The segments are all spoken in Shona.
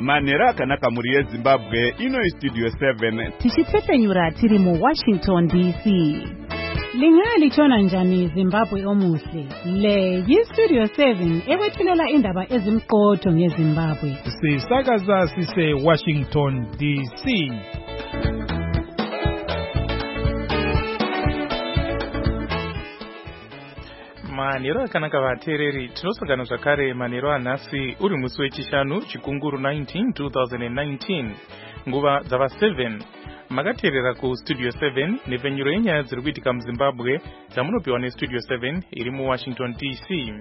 Manhero akanaka muri yeZimbabwe ino Studio 7 tichitsepenyura tiri mu Washington DC. Lingalitshona njani Zimbabwe omuhle? Le yiStudio 7 ekwethulela indaba ezimqotho ngeZimbabwe. Sisakaza sise Washington DC. Manhero akanaka vateereri, tinosangana zvakare manhero anhasi uri musi wechishanu chikunguru 19 2019 nguva dzava 7 makateerera kuStudio 7 nepfenyuro yenyaya dziri kuitika muZimbabwe dzamunopiwa neStudio 7 iri muWashington DC.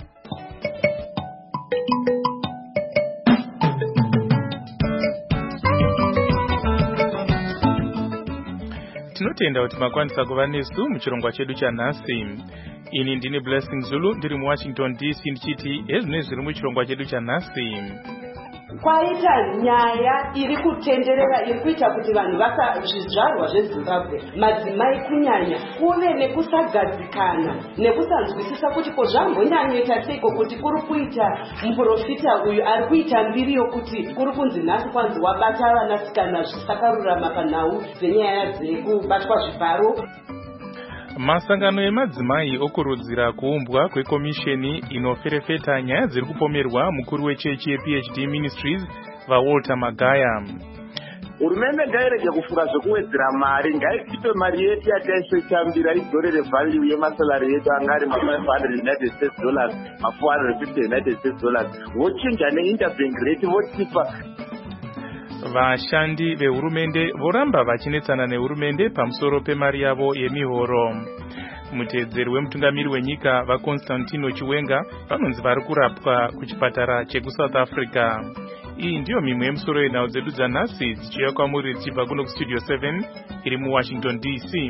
Tinotenda kuti makwanisa kuva nesu muchirongwa chedu chanhasi. Ini ndine Blessing Zulu ndiri muWashington DC ndichiti ezvine zviri muchirongwa chedu chanhasi. Kwaita nyaya iri kutenderera iri kuita kuti vanhu zvizvarwa zveZimbabwe madzimai kunyanya kuve nekusagadzikana nekusanzwisisa kuti ko zvambonyanyoita seiko kuti kuri kuita muprofita uyu ari kuita mbiri yokuti kuri kunzi nhasi kwanzi wabata vanasikana zvisakarurama panhau dzenyaya dzekubatwa zvibharo. Masangano emadzimai okurudzira kuumbwa kwekomisheni inoferefeta nyaya dziri kupomerwa mukuru wechechi yePHD Ministries vaWalter Magaya. Hurumende ngairege kufunga zvekuwedzera mari, ngaitipe mari yedu yataisotambira idzorere value yemasalari yedu angari ma$500 United States dollars, ma$450 United States dollars. Vochinja neinterbank rate votipa. Vashandi vehurumende voramba vachinetsana nehurumende pamusoro pemari yavo yemihoro. Muteedzeri wemutungamiri wenyika vaConstantino Chiwenga vanonzi vari kurapwa kuchipatara chekuSouth Africa. Iyi ndiyo mimwe yemusoro yenhau dzedu dzanhasi dzichiuya kwamuri dzichibva kuno kuStudio 7 iri muWashington DC.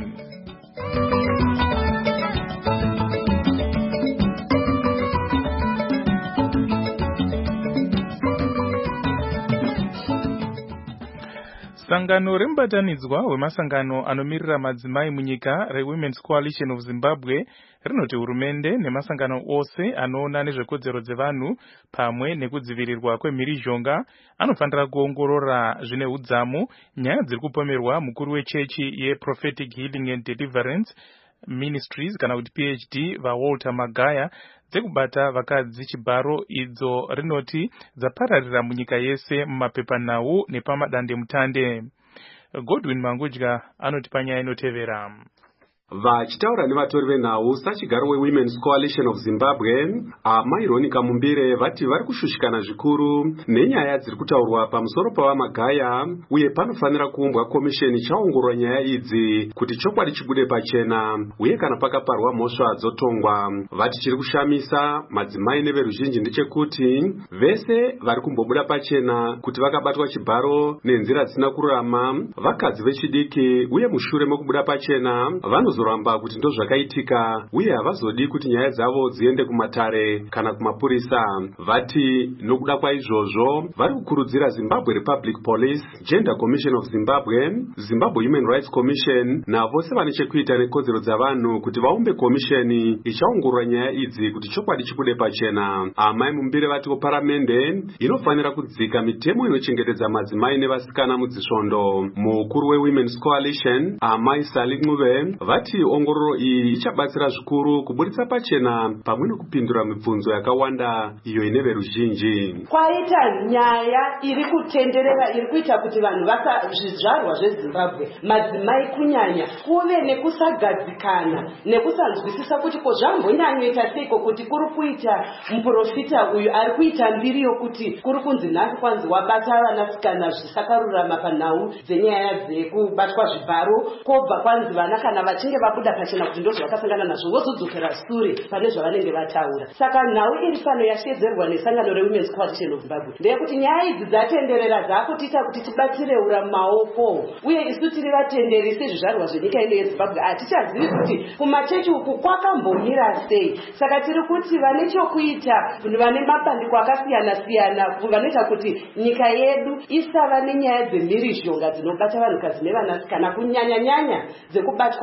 Sangano remubatanidzwa wemasangano anomirira madzimai munyika reWomen's Coalition of Zimbabwe rinoti hurumende nemasangano ose anoona nezvekodzero dzevanhu pamwe nekudzivirirwa kwemhirizhonga anofanira kuongorora zvine udzamu nyaya dziri kupomerwa mukuru wechechi yeProphetic Healing and Deliverance Ministries kana kuti PHD vaWalter Magaya dzekubata vakadzi chibharo idzo rinoti dzapararira munyika yese mumapepanhau nepamadandemutande. Godwin Mangudya anoti panyaya inotevera. Vachitaura nevatori venhau sachigaro weWomen's Coalition of Zimbabwe, Amai Ronica Mumbire vati vari kushushikana zvikuru nenyaya dziri kutaurwa pamusoro pavaMagaya uye panofanira kuumbwa komisheni chaongorora nyaya idzi kuti chokwadi chibude pachena uye kana pakaparwa mhosva dzotongwa. Vati chiri kushamisa madzimai neveruzhinji ndechekuti vese vari kumbobuda pachena kuti vakabatwa chibharo nenzira dzisina kururama, vakadzi vechidiki uye mushure mokubuda pachena vanozoramba kuti ndo zvakaitika uye havazodi kuti nyaya dzavo dziende kumatare kana kumapurisa. Vati nokuda kwaizvozvo vari kukurudzira Zimbabwe Republic Police, Gender Commission of Zimbabwe, Zimbabwe Human Rights Commission navose vane chekuita nekodzero dzavanhu kuti vaumbe komisheni ichaongorora nyaya idzi kuti chokwadi chibude pachena. Amai Mumbire vati paramende inofanira kudzika mitemo inochengetedza madzimai nevasikana mudzisvondo. Mukuru weWomen's Coalition Amai Sally Ncube vati ongororo iyi ichabatsira zvikuru kuburitsa pachena pamwe nekupindura mibvunzo yakawanda iyo ine veruzhinji. Kwaita nyaya iri kutenderera iri kuita kuti vanhu zvizvarwa zveZimbabwe madzimai kunyanya kuve nekusagadzikana nekusanzwisisa kuti ko zvambonyanyoita seiko kuti kuri kuita muprofita uyu ari kuita mbiri yokuti kuri kunzi nhasi kwanzi wabata vanasikana zvisakarurama panhau dzenyaya dzekubatwa zvibharo kobva kwanzi vana kana vachinge vabuda pachena kuti ndozvo vakasangana nazvo vozodzokera sure pane zvavanenge vataura. Saka nhau iri pano yashedzerwa nesangano reWomen's Coalition of Zimbabwe ndeyekuti nyaya idzi dzatenderera dzaakutiita kuti tibatsireura maoko uye isu tiri vatenderi sezvizvarwa zvenyika ino yeZimbabwe hatichazivi kuti kumachechi uku kwakambomira sei. Saka tiri kuti vane chokuita vane mapandiko akasiyana siyana vanoita kuti nyika yedu isava nenyaya dzemhirizhonga dzinobata vanhukadzi nevanasikana kunyanya nyanya dzekubatwa zvibharo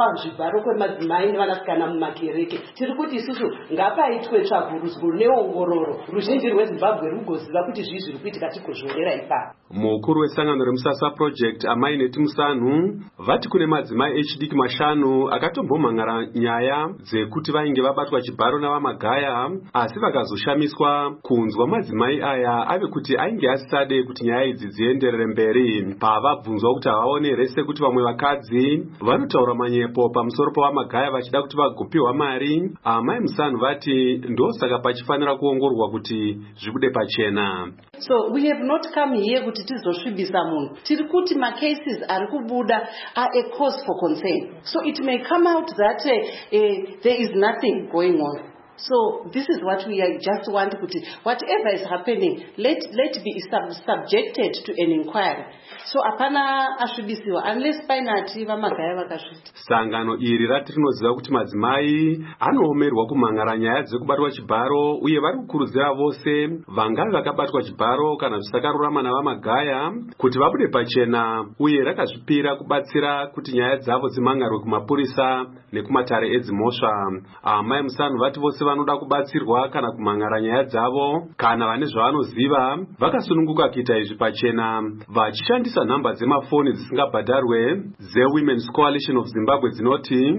zvibharo kwemadzimai nevanasikana mumakereke. Tiri kuti isusu ngapaitwe tsvagurudzo neongororo ruzhinji rweZimbabwe rugoziva kuti zvii zviri kuitika tikozvionera ipapo. Mukuru wesangano remusasa project Amai Neti Musanu vati kune madzimai echidiki 5 akatombomhangara nyaya dzekuti vainge vabatwa chibharo navamagaya, asi vakazoshamiswa kunzwa madzimai aya ave kuti ainge asisade kuti nyaya idzi dzienderere mberi. Pavabvunzwa kuti havaonere sekuti vamwe vakadzi vanotaura manyepo pamusoro pavamagaya vachida kuti vagopiwa mari, Amai Musanu vati ndosaka pachifanira kuongororwa kuti zvibude pachena. So we have not come here kuti tizosvibisa munhu. Tiri kuti macases ari kubuda are a cause for concern. So it may come out that there is nothing going on. So this is what we just want kuti whatever is happening, let be subjected to an inquiry. So apana asvibisiwa unless painati vamagaya vakasvita. Sangano iri rati rinoziva kuti madzimai anoomerwa kumhangara nyaya dzekubatwa chibharo, uye vari kukurudzira vose vangave vakabatwa chibharo kana zvisakarurama navamagaya kuti vabude pachena, uye rakazvipira kubatsira kuti nyaya dzavo dzimhangarwe kumapurisa nekumatare edzimhosva. Amai Musanu vati vose vanoda kubatsirwa kana kumhangara nyaya dzavo kana vane zvavanoziva vakasununguka kuita izvi pachena vachishandisa nhamba dzemafoni dzisingabhadharwe dzeWomen's Coalition of Zimbabwe dzinoti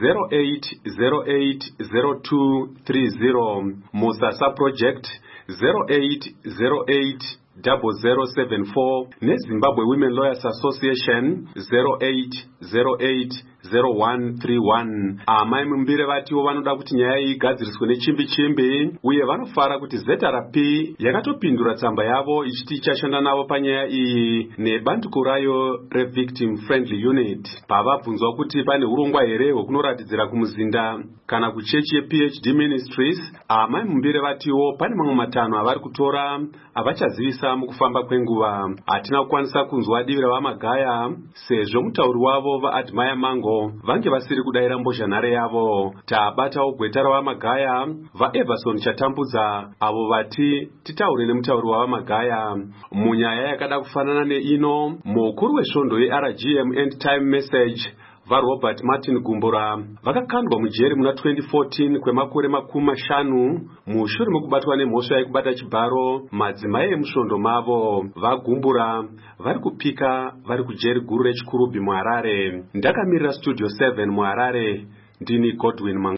08080230, Musasa Project 08080074 neZimbabwe Women Lawyers Association 08080131. Amai Mumbire vatiwo vanoda kuti nyaya iyi igadziriswe nechimbi-chimbi, uye vanofara kuti ZRP yakatopindura tsamba yavo ichiti ichashanda navo panyaya iyi nebandiko rayo reVictim Friendly Unit. Pavabvunzwa kuti pane urongwa here hwekunoratidzira kumuzinda kana kuchechi yePhD Ministries, Amai Mumbire vatiwo pane mamwe 5 avari kutora avachazivisa mukufamba kwenguva. Hatina kukwanisa kunzwa divi ravamagaya sezvo mutauri wavo vaAdmire Mango vange vasiri kudayira mbozhanhare yavo. Tabatawo gweta ravamagaya vaEverson Chatambudza avo vati titaure nemutauri wavamagaya munyaya yakada kufanana neino. Mukuru wesvondo yeRGM End Time Message vaRobert Martin Gumbura vakakandwa mujeri muna 2014 kwemakore 50 mushure mekubatwa nemhosva yekubata chibharo madzimai emusvondo mavo. VaGumbura vari kupika vari kujeri guru rechikurubhi muHarare. Ndakamirira Studio 7 muHarare, ndini Godwin Mangu.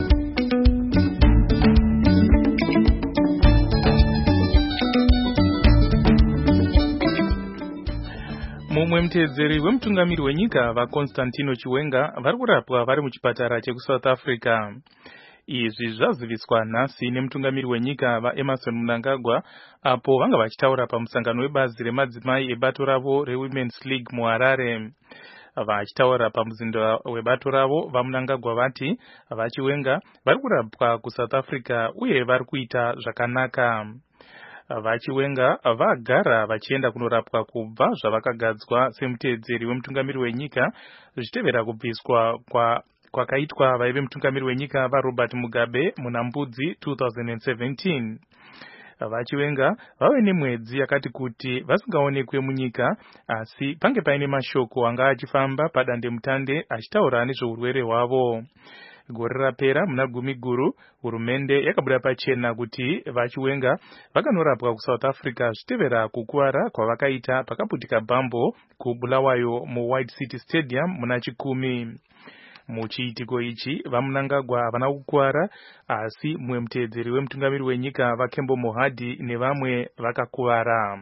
Mumwe mutedzeri wemutungamiri wenyika vaConstantino Chiwenga vari kurapwa vari muchipatara chekuSouth Africa. Izvi zvaziviswa nhasi nemutungamiri wenyika vaEmerson Mnangagwa apo vanga vachitaura pamusangano webazi remadzimai ebato ravo reWomen's League muHarare. Vachitaura pamuzinda webato ravo, vaMnangagwa vati vaChiwenga vari kurapwa kuSouth Africa uye vari kuita zvakanaka. VaChiwenga vagara vachienda kunorapwa kubva zvavakagadzwa semutedzeri wemutungamiri wenyika zvichitevera kubviswa kwakaitwa vaive mutungamiri wenyika vaRobert Mugabe muna Mbudzi 2017. VaChiwenga vave nemwedzi yakati kuti vasingaonekwe munyika, asi pange paine mashoko anga achifamba padandemutande achitaura nezveurwere hwavo. Gore rapera muna Gumiguru, hurumende yakabuda pachena kuti vaChiwenga vakanorapwa kuSouth Africa zvitevera kukuwara kwavakaita pakaputika bhambo kuBulawayo muWhite City Stadium muna Chikumi. Muchiitiko ichi vaMnangagwa havana kukuwara, asi mumwe mutedzeri wemutungamiri wenyika vaKembo Mohadi nevamwe vakakuwara.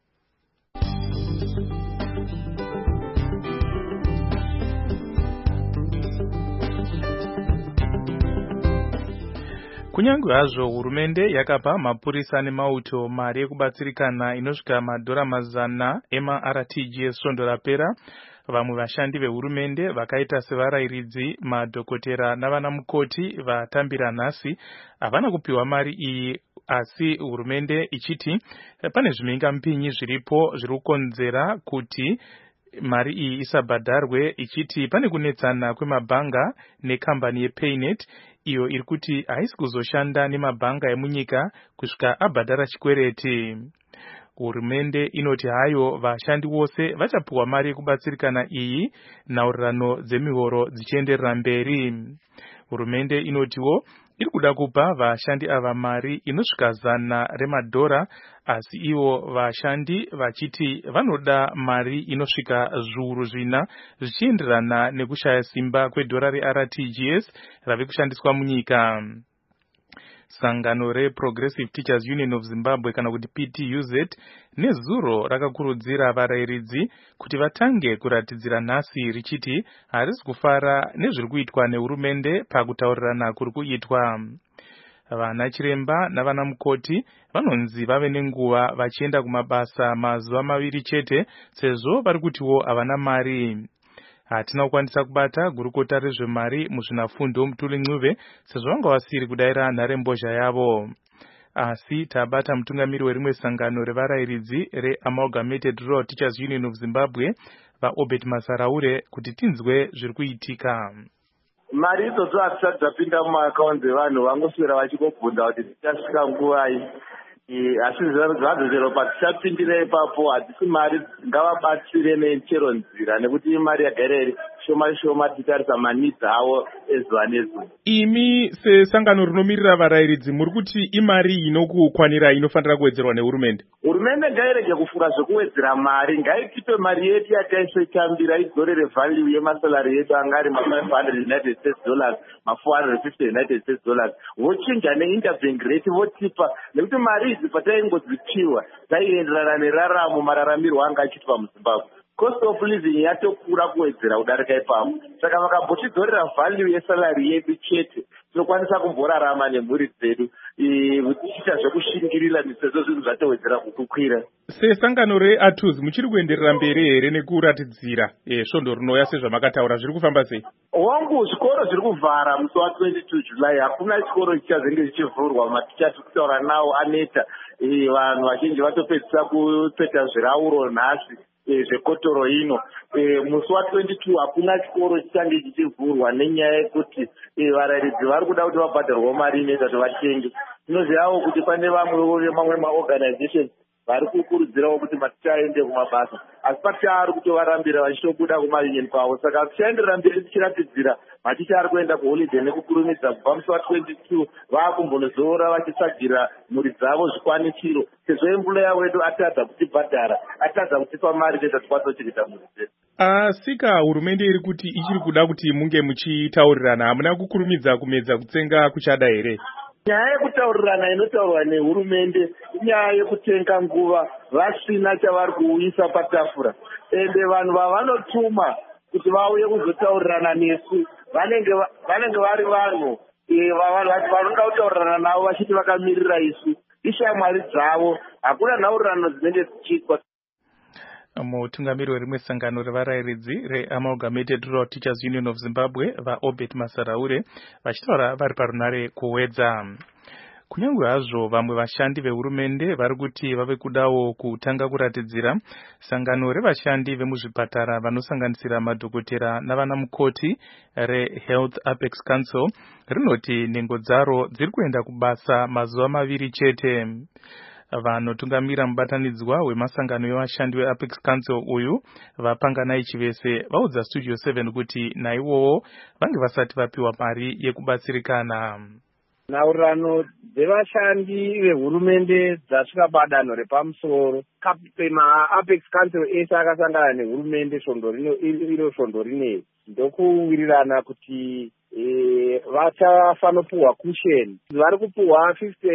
Kunyange hazvo hurumende yakapa mapurisa nemauto mari yekubatsirikana inosvika madhora 100 ema-RTG esvondo rapera, vamwe vashandi vehurumende vakaita sevarairidzi, madhokotera navana mukoti vatambira nhasi havana kupiwa mari iyi, asi hurumende ichiti pane zvimhingamupinyi zviripo zviri kukonzera kuti mari iyi isabhadharwe, ichiti pane kunetsana kwemabhanga nekambani yePaynet iyo iri kuti haisi kuzoshanda nemabhanga emunyika kusvika abhadhara chikwereti. Hurumende inoti hayo vashandi vose vachapiwa mari yekubatsirikana iyi nhaurirano dzemihoro dzichienderera mberi. Hurumende inotiwo iri kuda kupa vashandi ava mari inosvika $100, asi ivo vashandi vachiti vanoda mari inosvika zviuru 4 zvichienderana nekushaya simba kwedhora reRTGS rave kushandiswa munyika. Sangano reProgressive Teachers Union of Zimbabwe kana kuti PTUZ nezuro rakakurudzira varayiridzi kuti vatange kuratidzira nhasi richiti harisi kufara nezviri kuitwa nehurumende pakutaurirana kuri kuitwa. Vana chiremba navana mukoti vanonzi vave nenguva vachienda kumabasa mazuva 2 chete sezvo vari kutiwo havana mari. Hatina kukwanisa kubata gurukota rezvemari muzvinafundo Mutuli Ncube sezvo vanga vasiri kudayira nharembozha yavo. Asi tabata mutungamiri werimwe sangano revarayiridzi reAmalgamated Rural Teachers Union of Zimbabwe vaObert Masaraure kuti tinzwe zviri kuitika. Mari idzodzo hatisati dzapinda mumaakaunti evanhu vangoswera vachingobvunza kuti tichasvika nguvai. Asi zvadzo chero patichapindira ipapo hatisi mari ngavabatsire nechero nzira nekuti imari yagara shoma tichitarisa manidzi avo ezuva nezuva. Imi sesangano rinomirira varayiridzi muri kuti imari inokukwanira inofanira kuwedzerwa nehurumende? Hurumende ngairege kufunga zvekuwedzera mari, ngaitipe mari yedu yataisotambira idzorere value yemasalari yedu angari $500, $450, vochinja neinterbank rate votipa, nekuti mari idzi pataingodzipiwa dzaienderana neraramo mararamirwo anga achiitwa muZimbabwe. Cost of living yatokura kuwedzera kudarika ipapo. Saka vakambotidzorera value yesalari yedu chete, tinokwanisa kumborarama nemhuri dzedu tichiita zvekushingirira sezvo zvinhu zvatowedzera kukwira. Sesangano reATUZ muchiri kuenderera mberi here nekuratidzira svondo rinouya sezvamakataura, zviri kufamba sei? Wangu zvikoro zviri kuvhara musi wa22 July, hakuna chikoro chichazenge chichivhurwa. Maticha tiri kutaura nawo aneta, vanhu vazhinji vatopedzisa kupeta zvirauro nhasi zvekotoro ino. Musi wa22 hakuna chikoro chichange chichivhurwa nenyaya yekuti varayiridzi vari kuda kuti vabhadharwa mari inoita kuti vatenge. Tinozivawo kuti pane mamwe maorganizations vari kukurudzirawo kuti maticha aende kumabasa, asi maticha ari kutovarambira vachitobuda kumayunion kwavo. Saka tichaenderera mberi tichiratidzira maticha ari kuenda kuholiday nekukurumidza kubva musi wa22 vaakumbonozorora vachitsvagira mhuri dzavo zvikwanisiro, sezvo employer wedu atadza kutibhadhara, atadza kutipa mari kuti tikwanise kuchengeta mhuri dzedu. Asika hurumende iri kuti ichiri kuda kuti munge muchitaurirana, hamuna kukurumidza kumedza kutsenga kuchada here? Nyaya yekutaurirana inotaurwa nehurumende inyaya yekutenga nguva vasina chavari kuuyisa patafura, ende vanhu vavanotuma kuti vauye kuzotaurirana nesu vanenge vari vanhu vanoda kutaurirana navo vachiti vakamirira isu, ishamwari dzavo, hakuna nhaurirano dzinenge dzichiitwa. Mutungamiri werimwe sangano revarayiridzi reAmalgamated Rural Teachers Union of Zimbabwe vaObert Masaraure vachitaura vari parunare kuwedza. Kunyange hazvo vamwe vashandi vehurumende vari kuti vave kudawo kutanga kuratidzira, sangano revashandi vemuzvipatara vanosanganisira madhokotera navana mukoti reHealth Apex Council rinoti nhengo dzaro dziri kuenda kubasa mazuva 2 chete. Vanotungamira mubatanidzwa wemasangano evashandi veApex Council uyu vapanganai Chivese vaudza Studio 7 kuti naivowo vange vasati vapiwa mari yekubatsirikana. Nhaurirano dzevashandi vehurumende dzasvika padanho repamusoro. MaApex Council ese akasangana nehurumende svondo rineri ndokuwirirana kuti vachafanopuhwa cushion. Vari kupuhwa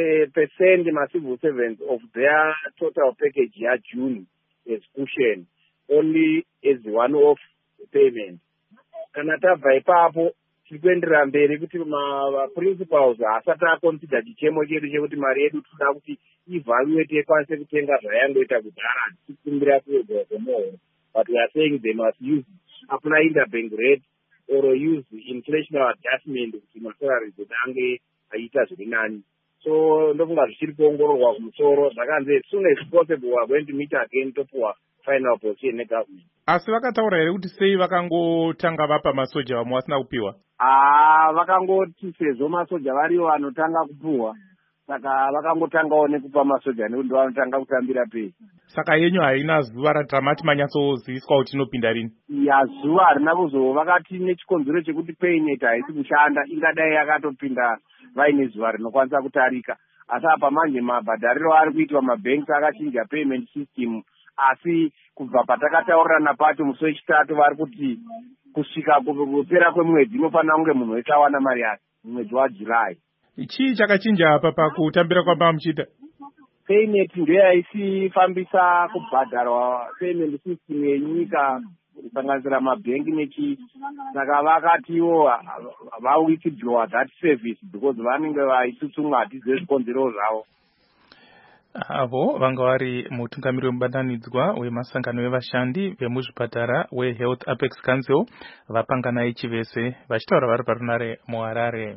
50% macivil servants of their total package yaJune as cushion, only as one-off payment. Kana tabva ipapo tiri kuenderera mberi kuti principals haasati aconsider chichemo chedu chekuti mari yedu toda kuti ivaluate ikwanise kutenga zvayangoita kudhara, tichikumbira kuwedzerwa kwemuhoro. But we are saying they must use apuna interbank rate or use inflationary adjustment kuti masalari dzedu ange aita zviri nani. So ndofunga zvichiri kuongororwa kumusoro, zvakanzi as soon as possible we are going to meet again topuwa final position negovernment. Asi vakataura here kuti sei vakangotanga vapa masoja vamwe vasina kupiwa? Vakangoti sezvo masoja variyo vanotanga kupuhwa, saka vakangotangawo nekupa masoja nekuti vanotanga kutambira pei. Saka yenyu haina zuva ratamati manyatsoziviswa kuti inopinda rini? Ya zuva harina kuzo, vakati nechikonzero chekuti paynet haisi kushanda ingadai yakatopinda vaine zuva rinokwanisa kutarika. Asi apa manje mabhadhariro ari kuitwa mabhanks akachinja payment system, asi kubva patakataurirana pacho musi wechitatu vari kuti kusvika kupera kwemwedzi inofanira kunge munhu wese awana mari yake mumwedzi waJuly. Chii chakachinja apa pakutambira kwamba muchiita? Paynet ndiyo yaisifambisa kubhadharwa payment system yenyika kusanganisira mabhengi nechi, saka vakatiwo vawithdraw that service because vanenge vaitutsumwa hatizive zvikonzero zvavo. Avo vanga vari mutungamiri wemubatanidzwa wemasangano evashandi vemuzvipatara weHealth Apex Council vapanganai chivese vachitaura vari parunare muHarare.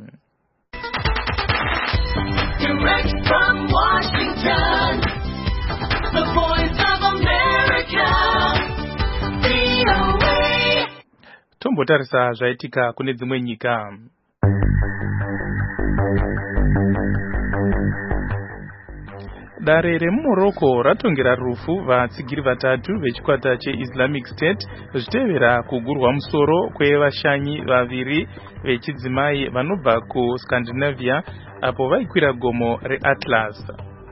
Direct from Washington, the voice of America, VOA. Tombotarisa zvaitika kune dzimwe nyika. Dare remuMorocco ratongera rufu vatsigiri vatatu vechikwata cheIslamic State zvitevera kugurwa musoro kwevashanyi vaviri vechidzimai vanobva kuScandinavia apo vaikwira gomo reAtlas.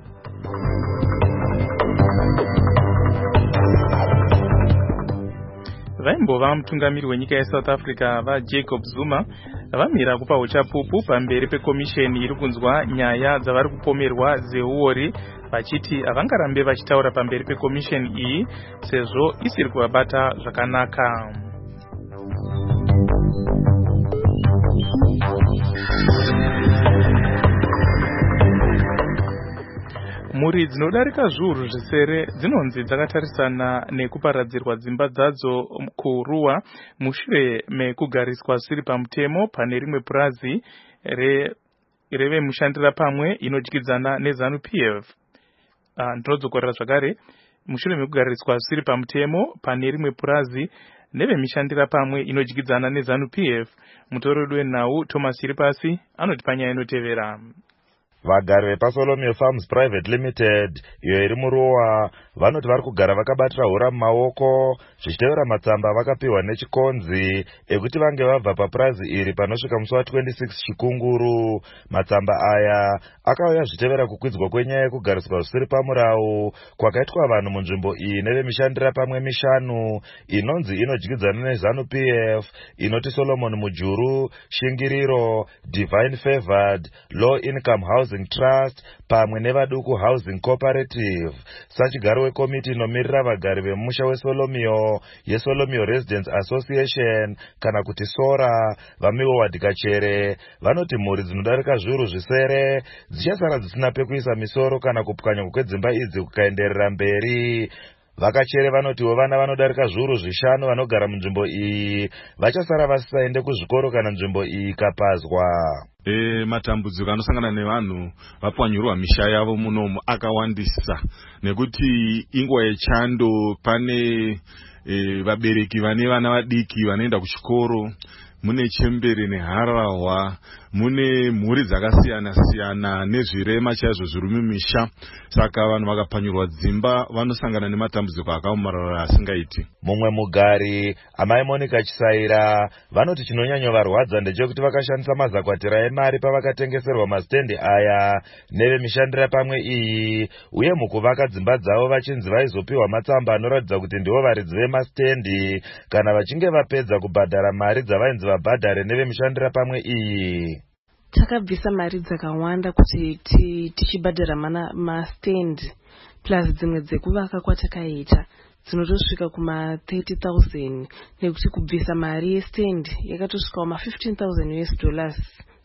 Vaimbova mutungamiri wenyika yeSouth Africa vaJacob Zuma vamira kupa uchapupu pamberi pekomisheni iri kunzwa nyaya dzavari kupomerwa dzeuori vachiti havangarambe vachitaura pamberi pekomisheni iyi sezvo isiri kuvabata zvakanaka. Mhuri dzinodarika zviuru zvisere dzinonzi dzakatarisana nekuparadzirwa dzimba dzadzo kuruwa mushure mekugariswa zvisiri pamutemo pane rimwe purazi revemushandira pamwe inodyidzana neZANU-PF. Ndinodzokorera zvakare, mushure mekugariswa zvisiri pamutemo pane rimwe purazi nevemishandira pamwe inodyidzana neZANU-PF, mutori wedu wenhau Thomas Iripasi anoti panyaya inotevera. Vagari vepaSolomio Farms Private Limited iyo iri muruwa vanoti vari kugara vakabatira hura mumaoko zvichitevera matsamba vakapiwa nechikonzi ekuti vange vabva papurazi iri panosvika musi wa26 Chikunguru. Matsamba aya akauya zvitevera kukwidzwa kwenyaya yekugariswa zvisiri pamurau kwakaitwa vanhu munzvimbo iyi nevemishandira pamwe mishanu inonzi inodyidzana neZANU-PF, inoti Solomon Mujuru, Shingiriro, Divine Favored, Low Income Housing Trust pamwe nevaduku Housing Cooperative. Sachigaro wekomiti inomirira vagari vemusha weSolomio yeSolomio Residents Association kana kuti SORA vamiwo wadhikachere vanoti mhuri dzinodarika zviuru zvisere dzichasara dzisina pekuisa misoro kana kupwanya kwedzimba idzi kukaenderera mberi. Vakachere vanotiwo vana vanodarika zviuru zvishanu vanogara munzvimbo iyi vachasara vasisaende kuzvikoro kana nzvimbo iyi ikapazwa. Matambudziko anosangana nevanhu vapwanyurwa misha yavo munomu akawandisa nekuti inguva yechando pane vabereki vane vana vadiki vanoenda kuchikoro, mune chembere neharahwa, mune mhuri dzakasiyana siyana nezvirema chaizvo zviri mumisha. Saka vanhu vakapanyurwa dzimba vanosangana nematambudziko akaomarara asingaiti. Mumwe mugari amai Monica Chisaira vanoti chinonyanyovarwadza ndechekuti vakashandisa mazakwatira emari pavakatengeserwa mastendi aya nevemishandira pamwe iyi, uye mukuvaka dzimba dzavo vachinzi vaizopiwa matsamba anoratidza kuti ndivo varidzi vemastendi kana vachinge vapedza kubhadhara mari dzavainzi vabhadhare nevemishandira pamwe iyi. Takabvisa mari dzakawanda kuti tichibhadhara mastand plus dzimwe dzekuvaka kwatakaita dzinotosvika kuma 30,000 nekuti kubvisa mari yestand yakatosvika kuma $15,000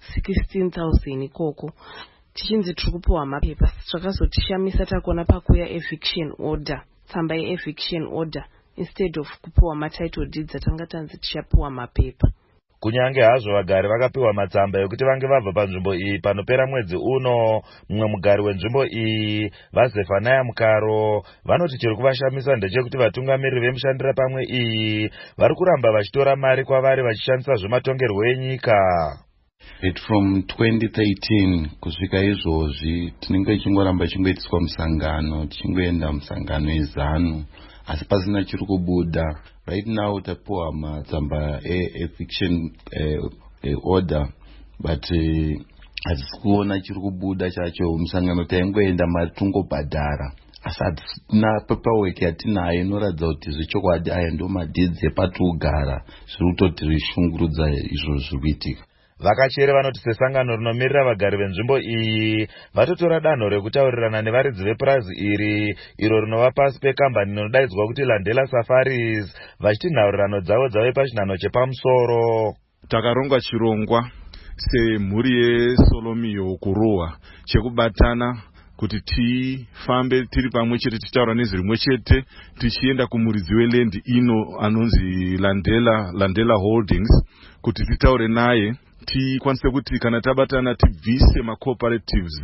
$16,000 ikoko. Tichinzi tiri kupiwa mapepa, zvakazotishamisa takuona pakuya eviction order, tsamba yeeviction order instead of kupiwa matitle deeds atanga tanzi tichapiwa mapepa. Kunyange hazvo vagari vakapiwa matsamba ekuti vange vabva panzvimbo iyi panopera mwedzi uno, mumwe mugari wenzvimbo iyi vaZefanaya Mukaro vanoti chiri kuvashamisa ndechekuti vatungamiriri vemushandira pamwe iyi vari kuramba vachitora mari kwavari vachishandisa zvematongerwo enyika. From 2013 kusvika izvozvi tinenge tichingoramba chingoitiswa musangano, tichingoenda musangano ezanu, asi pasina chiri kubuda. Right now tapiwa matsamba eviction order, but hatisi kuona chiri kubuda chacho. Musangano taingoenda mari tongobhadhara, asi hatina paperwork yatinayo inoratidza kuti zvechokwadi aya ndo madhidzi epatogara. Zviri kutoti zvishungurudza izvo zviri kuitika. Vakachere vanoti sesangano rinomirira vagari venzvimbo iyi vatotora danho rekutaurirana nevaridzi vepurazi iri iro rinova pasi pekambani inodaidzwa kuti Landela Safaris, vachiti nhaurirano dzavo dzave pachinhano chepamusoro. Takarongwa chirongwa semhuri yeSolomio kurohwa chekubatana kuti tifambe tiri pamwe chete, titaura nezwi rimwe chete, tichienda kumuridzi weland ino anonzi Landela Holdings, kuti titaure naye tikwanise kuti kana tabatana tibvise macooperatives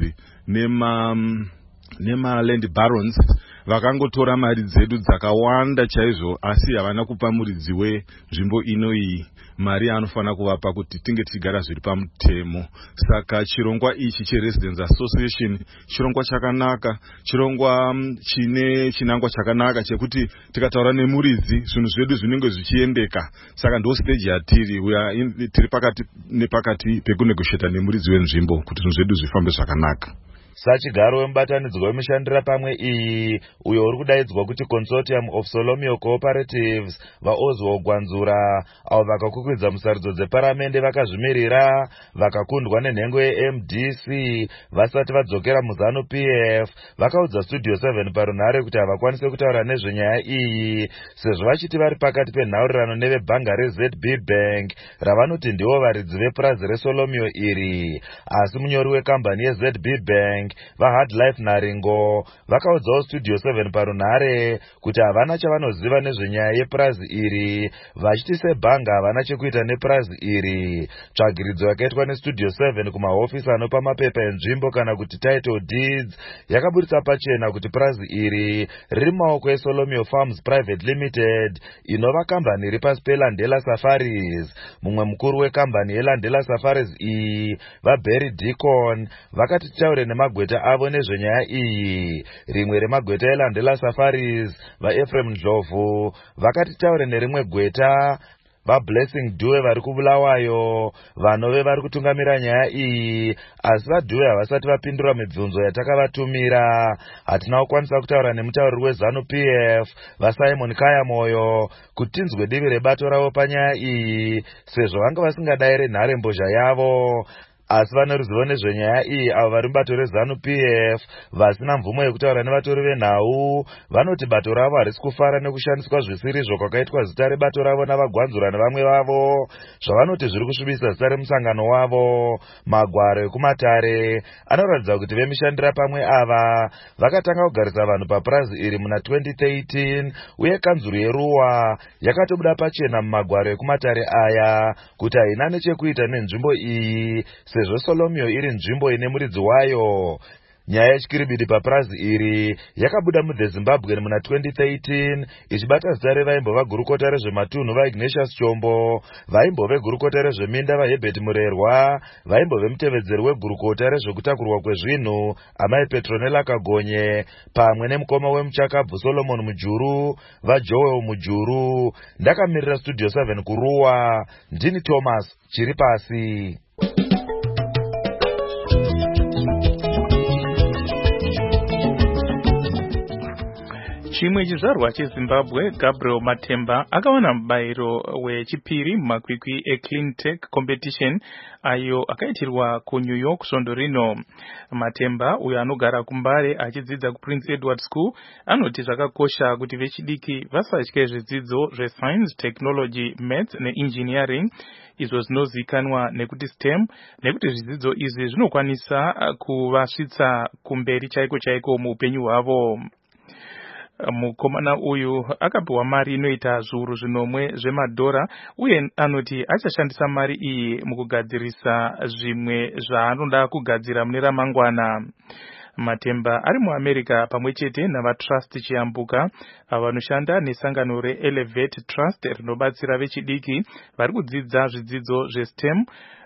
nema land barons vakangotora mari dzedu dzakawanda chaizvo, asi havana kupa muridzi wenzvimbo ino iyi mari anofanira kuvapa kuti tinge tichigara zviri pamutemo. Saka chirongwa ichi cheResidents Association chirongwa chakanaka, chirongwa chine chinangwa chakanaka chekuti tikataura nemuridzi zvinhu zvedu zvinenge zvichiendeka. Saka ndo stage yatiri, tiri pakati nepakati pekunegotiata nemuridzi wenzvimbo kuti zvinhu zvedu zvifambe zvakanaka. Sachigaro wemubatanidzwa wemishandira pamwe iyi uyo uri kudaidzwa kuti Consortium of Solomio Cooperatives vaOzwo Gwanzura, avo vakakukwidza musarudzo dzeparamende vakazvimirira vakakundwa nenhengo yeMDC vasati vadzokera muzanu PF, vakaudza Studio 7 parunhare kuti havakwanise kutaura nezvenyaya iyi sezvo vachiti vari pakati penhaurirano nevebhanga reZB Bank ravanoti ndivo varidzi vepurazi reSolomio iri. Asi munyori wekambani yeZB Bank vaHardlife Naringo vakaudzawo Studio 7 parunhare kuti havana chavanoziva nezvenyaya yepurazi iri, vachiti sebhanga havana chekuita nepurazi iri. Tsvagiridzo yakaitwa neStudio 7 kumahofisi anopa mapepa enzvimbo kana kuti title deeds yakaburitsa pachena kuti purazi iri riri mumaoko eSolomio Farms Private Limited, inova kambani iri pasi peLandela Safaris. Mumwe mukuru wekambani yeLandela Safaris iyi vaBerry Deacon vakati titaure nemagweta avo nezvenyaya iyi. Rimwe remagweta eLandela Safaris vaEphraim Ndlovu vakati taure nerimwe gweta vaBlessing Due vari kubulawayo vanove vari kutungamira nyaya iyi, asi vaDue havasati vapindura mibvunzo yatakavatumira. Hatina kukwanisa kutaura nemutauriri wezanu PF vaSimon Kayamoyo kuti tinzwe divi rebato ravo panyaya iyi sezvo vanga vasingadayire nhare mbozha yavo. Asi vane ruzivo nezvenyaya iyi avo vari mubato rezanu PF vasina mvumo yekutaura nevatori venhau vanoti bato ravo harisi kufara nekushandiswa zvisirizvo kwakaitwa zita rebato ravo navagwanzura nevamwe vavo, zvavanoti zviri kusvibisa zita remusangano wavo. Magwaro ekumatare anoratidza kuti vemishandira pamwe ava vakatanga kugarisa vanhu papurazi iri muna 2013 uye kanzuru yeruwa yakatobuda pachena mumagwaro ekumatare aya kuti haina nechekuita nenzvimbo iyi sezvo Solomio iri nzvimbo ine muridzi wayo. Nyaya yechikiribidi papurazi iri yakabuda muZimbabwe muna 2013 ichibata zita revaimbova gurukota rezvematunhu vaIgnatius Chombo, vaimbove gurukota rezveminda vaHerbert Murerwa, vaimbove mutevedzeri wegurukota rezvekutakurwa kwezvinhu amai Petronella Kagonye, pamwe nemukoma wemuchakabvu Solomon Mujuru vaJoel Mujuru. Ndakamirira Studio 7 kuruwa, ndini Thomas Chiripasi. Chimwe chizvarwa cheZimbabwe Gabriel Matemba akawana mubayiro wechipiri mumakwikwi eClean Tech Competition ayo akaitirwa kuNew York svondo rino. Matemba uyo anogara kuMbare achidzidza kuPrince Edward School anoti zvakakosha kuti vechidiki vasatye zvidzidzo zveScience, Technology, Maths neEngineering izvo zvinozikanwa nekuti STEM, nekuti zvidzidzo izvi zvinokwanisa kuvasvitsa kumberi chaiko chaiko muupenyu hwavo. Mukomana uyu akapiwa mari inoita zviuru zvinomwe zvemadhora uye anoti achashandisa mari iyi mukugadzirisa zvimwe zvaanoda kugadzira mune ramangwana. Matemba ari muAmerica pamwe chete navaTrust Chiyambuka vanoshanda nesangano reElevate Trust rinobatsira vechidiki vari kudzidza zvidzidzo zveSTEM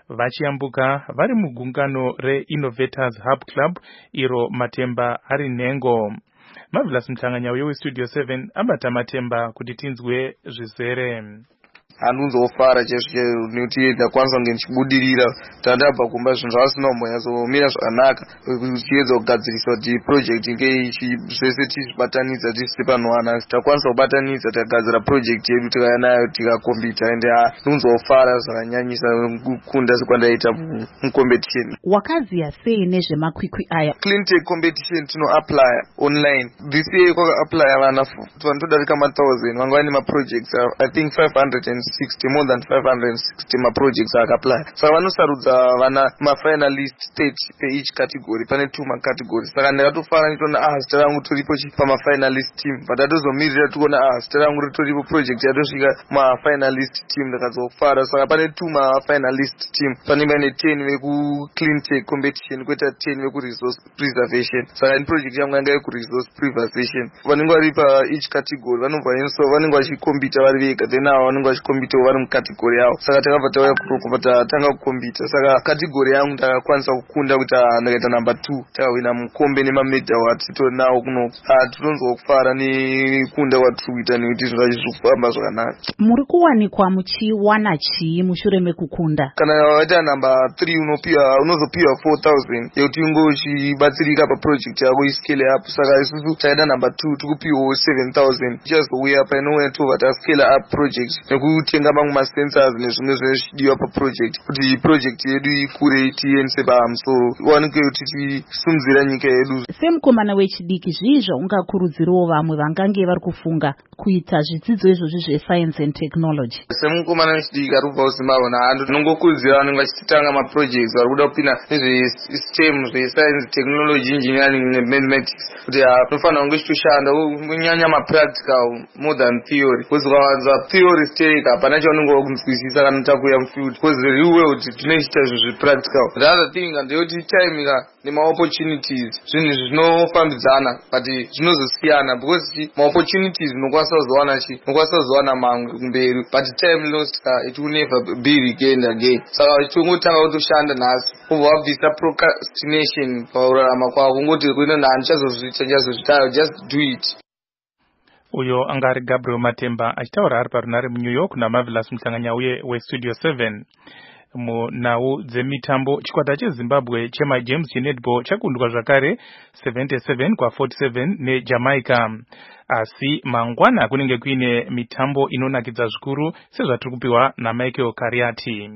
vachiyambuka vari mugungano reInnovators Hub Club iro Matemba ari nhengo. Marvelous Mtanganyauye weStudio 7 abata Matemba kuti tinzwe zvizere. Handinzofara chezvo nekuti ndakwanisa kunge ndichibudirira tandabva kumba zvinhu zvasina kumbonyatsoomira zvakanaka tiedza kugadzirisa kuti project inge zvese tizvibatanidza tisise panowana takwanisa kubatanidza takagadzira project yedu tikauya nayo tikakombita ende ndinzofara zvakanyanyisa kukunda sekwandaita mucompetition. Wakaziya sei nezvemakwikwi aya? Cleantech competition tinoapply online. This year kwaka-apply vana vanotodarika 1000 vanga vane maprojects I think 560, more than 560 maprojects akapply. Saka vanosarudza vana mafinalist 30 per each category, pane 2 macategories. Saka ndakatofara nditoona zita rangu toripo pamafinalist team. Patatozomirira tikuona zita rangu ritoripo project yatosvika mafinalist team ndakazofara. Saka pane 2 mafinalist team. Panenge pane 10 veku cleantech competition kwoita 10 veku resource preservation. Saka ni project yangu yanga yeku resource preservation. Vanenge vari pa each category vanobva vanenge vachikombita vari vega, then avo vanenge vachikombita vari mukategori yavo. Saka takabva tauya kuproko tatanga kukombita. Saka kategori yangu ndakakwanisa kukunda kuti ndakaita number 2 takawina mukombe nemamedhal atitonawo kuno. Titonzwa nekunda kwatiri kuita nekuti zvinhu zvizofamba zvakanaka. Muri kuwanikwa muchiwana chii mushure mekukunda? Kana waita number 3 unozopiwa 4000 yekuti unge uchibatsirika paproject yako iscale up. Saka isusu taita number 2 tikupiwa 7000 tichazouya painouya tobva tascale up project nekutenga mamwe masensors nezvimwe zvichidiwa paproject kuti project yedu ikure tiendese pamusoro iwanike kuti tisimudzira nyika yedu. Semukomana wechidiki zvizvo ungakurudzirawo vamwe vangange vari kufunga kuita zvidzidzo izvozvi zveScience and Technology? Semukomana wechidiki ari kubva kuZimbabwe naandu tinongokurudzira vanenge vachitanga maprojects vari kuda kupinda nezveSTEM, zveScience, Technology, Engineering neMathematics kuti tinofanira kunge tichitoshanda kunyanya mapractical more than theory. Because ukawanza theory stake hapana chaunenge wakunzwisisa kana takuya mufield. Because the real world tinoita zvezvipractical. The other thing ndeyekuti time nemaopportunities zvinhu zvinofambidzana but zvinozosiyana because maopportunities unokwanisa kuzowana mamwe kumberi but time lost it will never be regained again. Saka tongotanga kutoshanda nhasi ubva wabvisa procrastination pakurarama kwako ungoti kuino ndichazozvitayo just do it. Uyo angari Gabriel Matemba achitaura ari parunare muNew York naMarvelous Mtanganyauye weStudio 7. Munhau dzemitambo chikwata cheZimbabwe chemaGames chenetball chakundwa zvakare 77-47 neJamaica. Asi mangwana kunenge kuine mitambo inonakidza zvikuru sezvatiri kupiwa naMichael Kariati.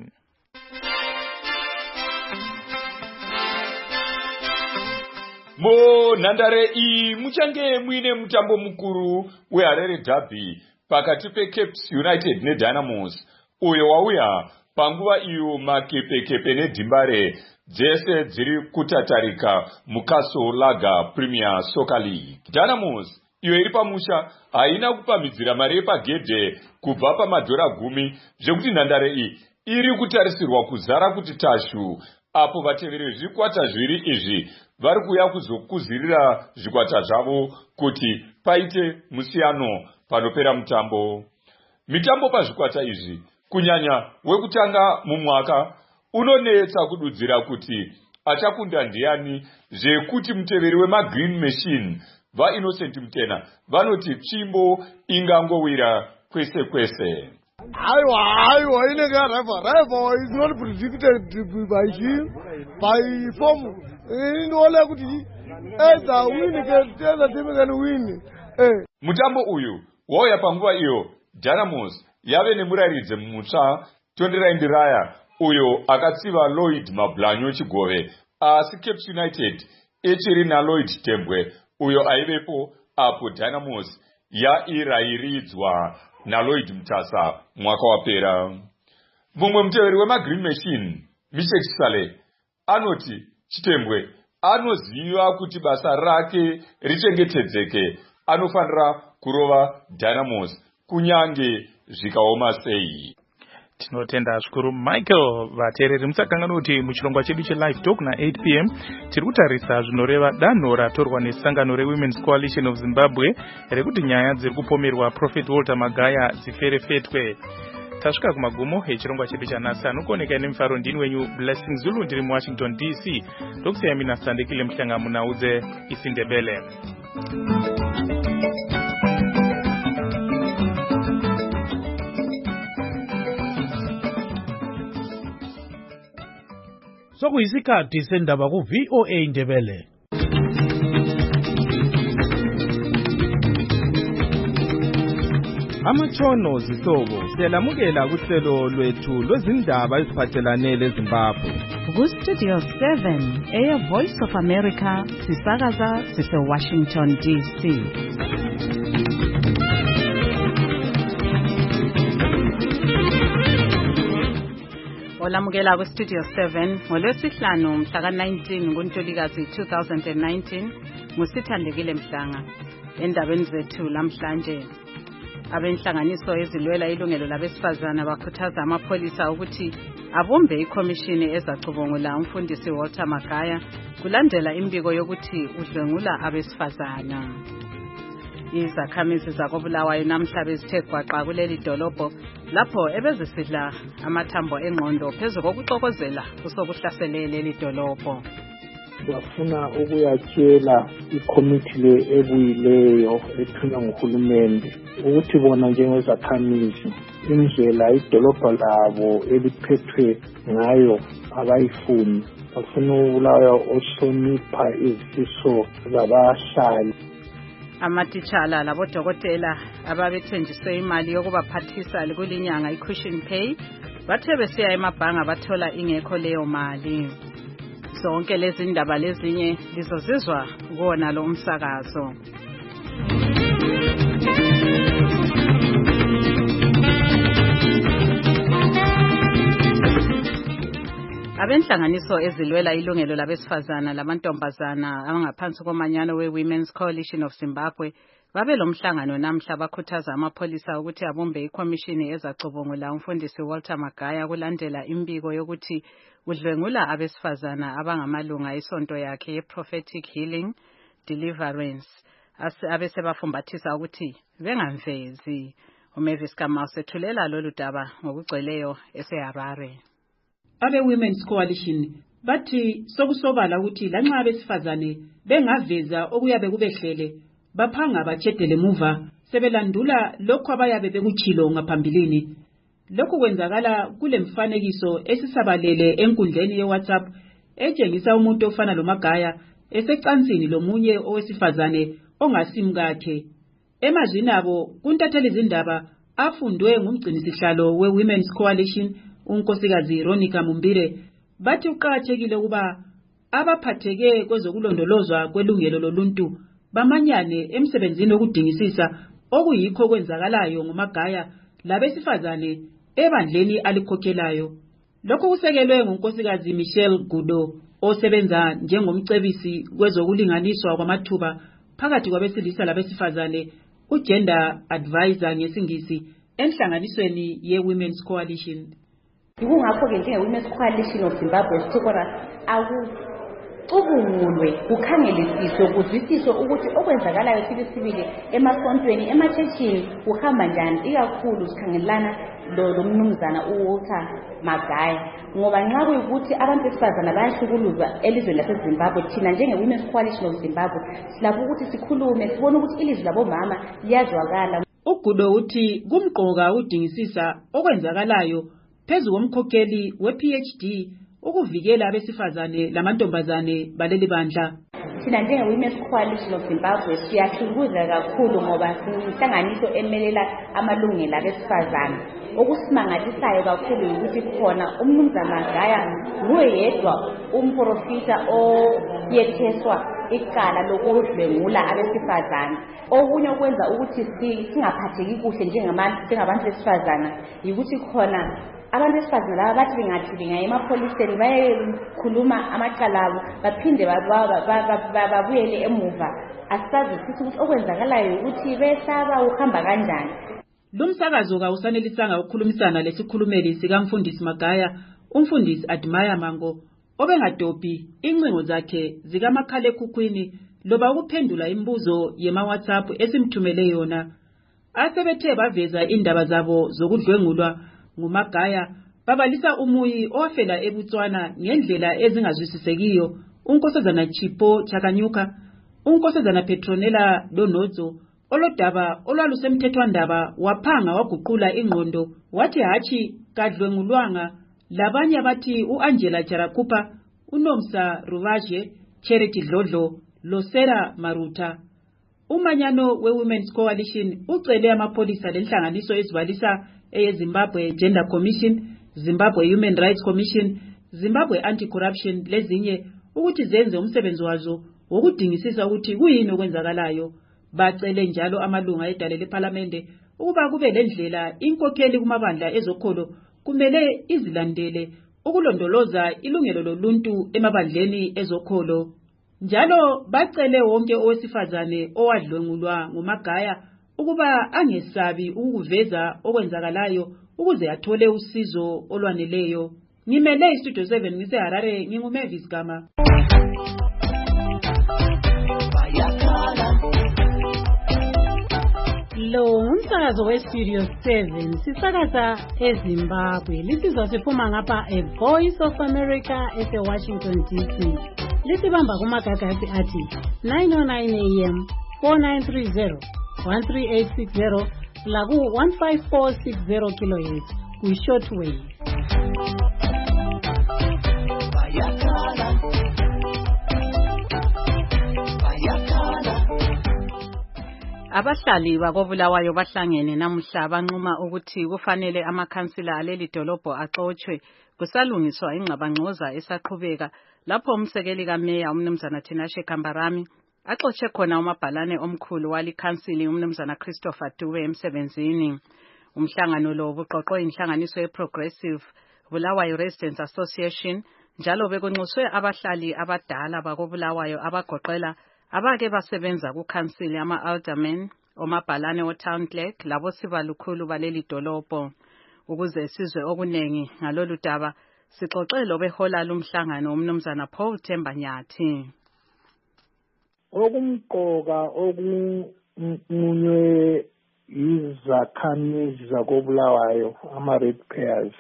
Munhandare iyi muchange muine mutambo mukuru weHarare Derby pakati peCapes United neDynamos uyo wauya panguva iyo makepekepe neDimbare dzese dziri kutatarika muCastle Lager Premier Soccer League. Dynamos iyo iri pamusha haina kupamhidzira mari yepagedhe kubva pamadhora 10 zvekuti nhandare iyi iri kutarisirwa kuzara kuti tashu, apo vateveri vezvikwata zviri izvi vari kuuya kuzokuzirira zvikwata zvavo kuti paite musiyano panopera mutambo. Mitambo pazvikwata izvi kunyanya wekutanga mumwaka unonetsa kududzira kuti achakunda ndiani, zvekuti muteveri wemaGreen Machine vaInnocent Mutena vanoti tsvimbo ingangowira kwese kwese. Aiwa inenge rival is not predicted by him by form. Inoona kuti either win can win. Mutambo uyu wauya panguva iyo Dynamos yave nemurayiridzi mutsva Tonderai Ndiraya uyo akatsiva Lloyd Mablanyo chigove, asi Capes United ichiri naLloyd Tembwe uyo aivepo apo Dynamos yairayiridzwa naLloyd Mutasa mwaka wapera. Mumwe muteveri wemaGreen Machine Miche Chisale anoti Chitembwe anoziva kuti basa rake richengetedzeke anofanira kurova Dynamos kunyange zvikaoma sei. Tinotenda zvikuru Michael. Vateereri musakanganwa kuti muchirongwa chedu cheLive Talk na8 p.m. tiri kutarisa zvinoreva danho ratorwa nesangano reWomen's Coalition of Zimbabwe rekuti nyaya dziri kupomerwa Prophet Walter Magaya dziferefetwe. tasvika kumagumo echirongwa chedu chanhasi. Kuoneka nemufaro ndini wenyu Blessing Zulu ndiri muWashington DC. Ndokusiya mina Sandekile Mhlanga munaudze isiNdebele. Sokuyisikhathi sendaba ku VOA Indebele. Amatshono zihlobo siyalamukela kuhlelo lwethu lwezindaba eziphathelane leZimbabwe. Ku-Studio 7 eya Voice of America sisakaza sise-Washington DC. Olamukela ku-Studio 7 ngolwesihlanu mhla ka-19 kuNtulikazi 2019 nguSithandekile Mhlanga. Endabeni zethu lamhlanje, abenhlanganiso ezilwela ilungelo labesifazana bakhuthaza amapholisa ukuthi abumbe ikhomishini ezacubungula umfundisi Walter Magaya kulandela imbiko yokuthi udlwengula abesifazana. Izakhamizi zakoBulawayo namhla bezithe gwaqa kuleli dolobho lapho ebezisidla amathambo engqondo phezu kokuxokozela kusokuhlasele leli dolobho. Bafuna ukuyatshela ikomiti le ebuyileyo ethunywa nguhulumende ukuthi bona njengezakhamizi indlela idolobho labo eliphethwe ngayo abayifuni. Bafuna ukubulawa ohlonipha izifiso zabahlali. Amatitshala labodokotela ababethenjiswe imali yokubaphathisa kulinyanga i-cushion pay bathe besiya emabhanga bathola ingekho leyo mali. Zonke lezi ndaba lezinye lizozizwa kuwona lo umsakazo. Abenhlanganiso ezilwela ilungelo labesifazana lamantombazana abangaphansi komanyano we-Women's Coalition of Zimbabwe babelomhlangano namhla bakhuthaza amapholisa ukuthi abumbe ikhomishini ezacubungula umfundisi Walter Magaya kulandela imbiko yokuthi udlwengula abesifazana abangamalunga esonto yakhe ye-Prophetic Healing Deliverance abesebafumbathisa ukuthi bengamvezi. uMavis Kamau sethulela lolu daba ngokugcweleyo eseHarare. Abe-Women's Coalition bathi sokusobala ukuthi lanxa abesifazane bengaveza okuyabe kubehlele baphanga batshedele muva sebelandula lokho abayabe bekuchilo ngaphambilini. Lokhu kwenzakala kule mfanekiso esisabalele enkundleni ye-WhatsApp etshengisa umuntu ofana loMagaya esecansini lomunye owesifazane ongasimkakhe. Emazwini abo kuntatheli izindaba afundwe ngumgcinisihlalo we-Women's Coalition unkosikazi Ronica Mumbire bathi uqakathekile ukuba abaphatheke kwezokulondolozwa kwelungelo loluntu bamanyane emsebenzini wokudingisisa okuyikho kwenzakalayo ngoMagaya labesifazane ebandleni alikhokhelayo. Lokhu kusekelwe ngunkosikazi Michelle Gudo osebenza njengomcebisi kwezokulinganiswa kwamathuba phakathi kwabesilisa labesifazane, ugender advisor ngesingisi, enhlanganisweni ye-Women's Coalition. Kungakho-ke njenge-Women's Coalition of Zimbabwe sikhona akucubungulwe kukhangelisiswe kuzwisiswe ukuthi okwenzakalayo sibili emasontweni emachechini kuhamba njani, ikakhulu sikhangelana lo mnumzana uWalter Magaya. Ngoba nxa kuyikuthi abantu besifazana bayahlukuluzwa elizweni laseZimbabwe, thina njenge-Women's Coalition of Zimbabwe silapho ukuthi sikhulume sibone ukuthi ilizwi labomama liyazwakala. uGudo uthi kumqoka udingisisa okwenzakalayo phezu komkhokheli we-PhD ukuvikela abesifazane lamantombazane baleli bandla. Thina njenge-Women's Coalition of Zimbabwe siyahlukuza kakhulu ngoba sinhlanganiso emelela amalungelo abesifazane. Okusimangalisayo kakhulu ukuthi khona umnumzana Magaya nguye yedwa umprofita oyetheswa icala lokudlwengula abesifazane. Okunye okwenza ukuthi singaphatheki kuhle njengabantu besifazana yikuthi khona abantu besifazane laba bathi bengathi bengaya emapholiseni bayekhuluma amacala abo baphinde babuyele emuva. Asazi ukuthi okwenzakalayo ukuthi besaba uhamba kanjani. Lumsakazo kawusanelisanga ukukhulumisana lesikhulumeli sikamfundisi Magaya, umfundisi Admire Mango, obengadophi incingo zakhe zikamakhalekhukhwini loba ukuphendula imibuzo yema-WhatsApp esimthumele yona. Asebethe baveza indaba zabo zokudlwengulwa nguMagaya babalisa umuyi owafela eBotswana ngendlela ezingazwisisekiyo uNkosazana Chipo Chakanyuka, uNkosazana Petronella Donodzo, olodaba olwalusemthethwandaba waphanga waguqula ingqondo wathi hatshi kadlwengulwanga, labanye bathi uAngela Jarakupa, uNomsa Ruvaje, Charity Dlodlo, Losera Maruta. Umanyano we-Women's Coalition ucele amapholisa lenhlanganiso ezibalisa eyeZimbabwe Gender Commission, Zimbabwe Human Rights Commission, Zimbabwe Anti-Corruption lezinye ukuthi zenze umsebenzi wazo wokudingisisa ukuthi kuyini okwenzakalayo. Bacele njalo amalunga edale leParlamente ukuba kube lendlela inkokheli kumabandla ezokholo kumele izilandele ukulondoloza ilungelo loluntu emabandleni ezokholo. Njalo bacele wonke owesifazane owadlwengulwa nguMagaya ukuba angesabi ukuveza okwenzakalayo ukuze athole usizo olwaneleyo. Ngimele iStudio 7 ngiseHarare, nginguMavis Gama. Lo umsakazo weStudio 7 sisakaza eZimbabwe. Lisizwa siphuma ngapha eVoice of America eseWashington DC. Lisibamba kumagagasi athi 909 AM 4930 13860 laku 15460 kHz ku-shortwave. Abahlali bakoBulawayo bahlangene namuhla banquma ukuthi kufanele amakhansila aleli dolobho axotshwe kusalungiswa ingxabangxoza esaqhubeka lapho umsekeli kameya umnumzana Tinashe Kambarami axotshe khona umabhalane omkhulu walikhansili umnumzana Christopher Dube emsebenzini. Umhlangano lo buqoqwe inhlanganiso yeProgressive Bulawayo Residents Association njalo bekunxuswe abahlali abadala bakoBulawayo abagoqela abake basebenza kukhansili ama-aldermen, omabhalane oTown Clerk labo sibalukhulu baleli dolobho. Ukuze sizwe okunengi ngalolu daba sixoxe lo behola lumhlangano umnumzana Paul Tembanyathi. Okumqoka okunqunywe izakhamizi zakoBulawayo ama-ratepayers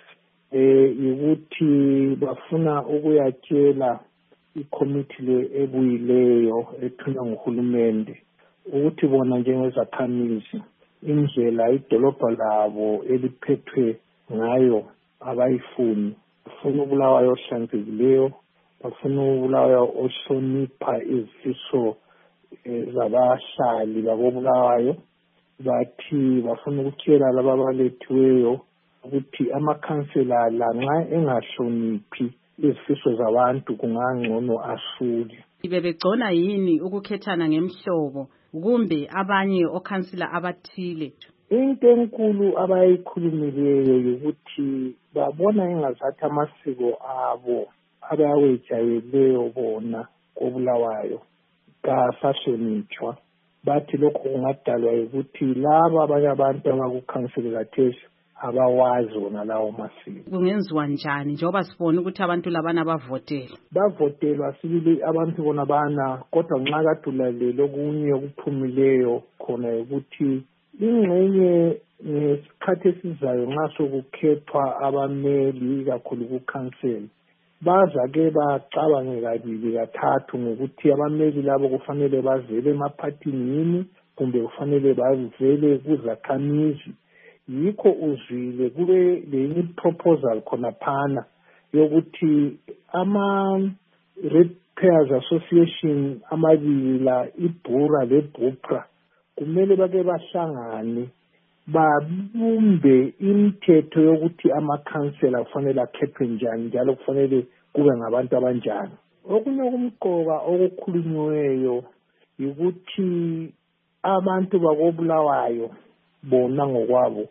ukuthi bafuna ukuyatshela ikomiti le ebuyileyo ethunywa nguhulumende ukuthi bona njengezakhamizi indlela idolobha labo eliphethwe ngayo abayifuni. Bafuna uBulawayo ohlanzekileyo, bafuna uBulawayo ohlonipha izifiso zabahlali bakoBulawayo. Bathi bafuna ukutshela laba abalethiweyo ukuthi amakhansela la nxa engahloniphi izifiso zabantu kungangcono asule. Bebegcona yini ukukhethana ngemhlobo kumbe abanye okhansila abathile? Into enkulu abayikhulumileyo ukuthi babona engazathi amasiko abo abawejayeleyo bona koBulawayo kasahlonitshwa. Bathi lokho kungadalwa ukuthi laba abanye abantu abakukhansela kathesi abawazi wona lawo masiko. Kungenziwa njani njengoba sibona ukuthi abantu labana bavotelwa sibili abantu bona bana, kodwa nxa kadulalele okunye okuphumileyo khona ukuthi ingxenye ngesikhathi esizayo nxa sokukhethwa abameli kakhulu kukhansela baza-ke bacabange kabili kathathu ngokuthi abameli labo kufanele bavele emaphathini yini kumbe kufanele bavele kuzakhamizi. Yikho uzwile kube lenye proposal khona phana yokuthi ama-Ratepayers Association amabili la iBura leBupra kumele bake bahlangane babumbe imithetho yokuthi amakhansela kufanele akhethwe njani njalo kufanele kube ngabantu abanjani. Okunye okumqoka okukhulunyweyo ukuthi abantu bakoBulawayo bona ngokwabo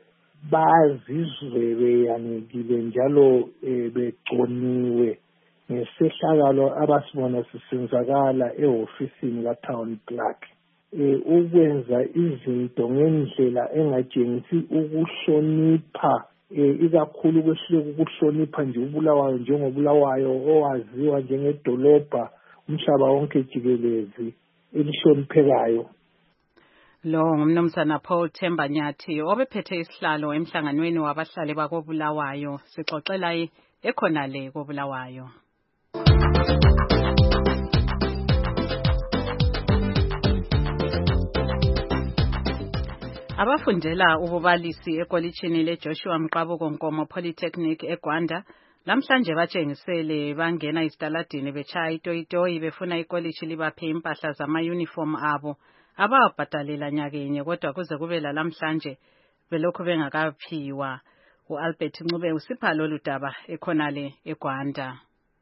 bazizwe beyangekile njalo begconiwe ngesehlakalo abasibona sisenzakala ehofisini kaTown Clerk. Ukwenza izinto ngendlela engatshengisi ukuhlonipha, ikakhulu kwehluleka ukuhlonipha nje uBulawayo njengoBulawayo owaziwa njengedolobha umhlaba wonke jikelezi elihloniphekayo. Lo ngumnumzana Paul Thembanyathi obephethe isihlalo emhlanganweni wabahlali bakoBulawayo. Sixoxela ekhonale koBulawayo. Abafundela ububalisi ekolitshini leJoshua Mqabuko Nkomo Polytechnic eGwanda namhlanje batshengisele bangena isitaladini bechaya itoyitoyi befuna ikolitshi libaphe impahla zama-uniform abo ababhadalela nyakenye kodwa kuze kube lalamhlanje belokhu bengakaphiwa. U-Albert Ncube usipha lolu daba ekhonale eGwanda.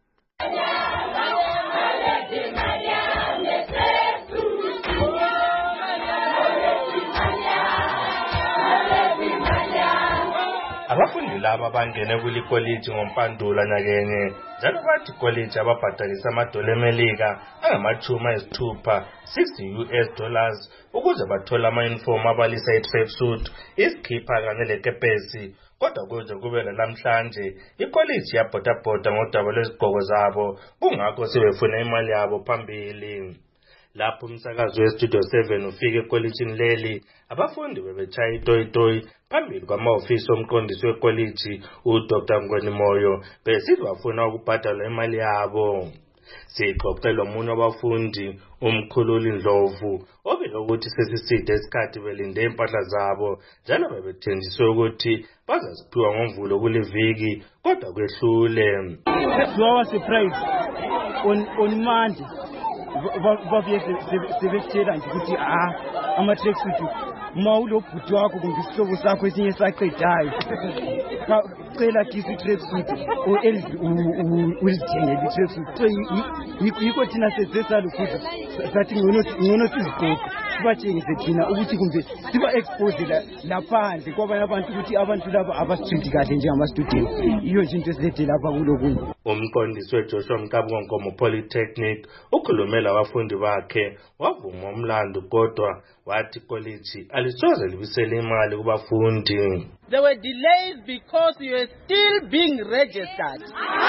Abafundi laba bangene kulikoliji ngompandula nyakenye njalo bathi college ababhadalisa amadola emelika angama-60 $60 ukuze bathole ama-uniform abalisa i-tracksuit, iskipha kanye lekepesi. Kodwa kuze kube lalamhlanje ikoliji yabhodabhoda ngodaba lwezigqoko zabo kungakho sebefuna imali yabo phambili. Lapho umsakazo weStudio 7 ufike ekolitshini leli abafundi bebechaya itoyitoyi phambili kwama-ofisi omqondisi wekoliji uDr Ngweni Moyo besithi bafuna ukubhadala imali yabo. Sixoxelwa omunye wabafundi umkhululi Ndlovu obike ukuthi sesiside isikhathi belinde impahla zabo njalo bebethenjiswe ukuthi bazaziphiwa ngoMvulo kuliviki kodwa kwehlule. To our surprise on Monday babuye sebetshela nje ukuthi ama-tracksuit mawulobhuti wakho kumbe isihlobo sakho esinye saqedayo cela kisi i-tracksuit ulithengele i-tracksuit. So yikho thina sezesalukhuthi sathi ngcono sizigqoke sibatshengise thina ukuthi kumbe siba-expose laphandle kwabanye abantu ukuthi abantu laba abasitreat kahle njengama-student. Iyo nje into esilethe lapha kulokunye. Umqondisi weJoshua Mqabuko Nkomo Polytechnic ukhulumela abafundi bakhe wavuma umlando kodwa wathi college alisoze libisele imali kubafundi. There were delays because you are still being registered.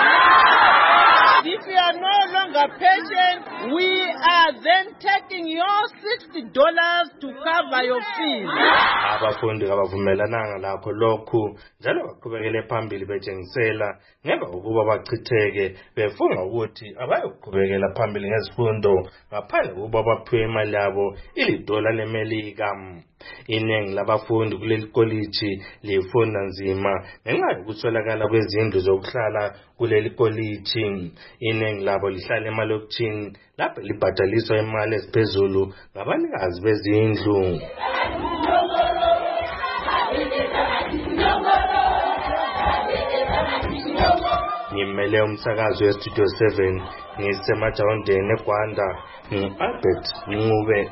If you are no longer patient, we are then taking your $60 to cover your fees. Abafundi abavumelananga lakho lokhu njalo baqhubekele phambili betshengisela ngemva kokuba bachitheke befunga ukuthi abayoqhubekela phambili ngezifundo ngaphandle kokuba baphiwe imali yabo $1 lemelika. Iningi labafundi kuleli koliji lifunda nzima ngenxa yokuswelakala kwezindlu zokuhlala kuleli koliji. Iningi labo lihlala emalokitshini lapho libhadaliswa imali eziphezulu ngabanikazi bezindlu. Ngimele umsakazo weStudio 7 ngisemajawundeni eGwanda ngu-Albert Ncube.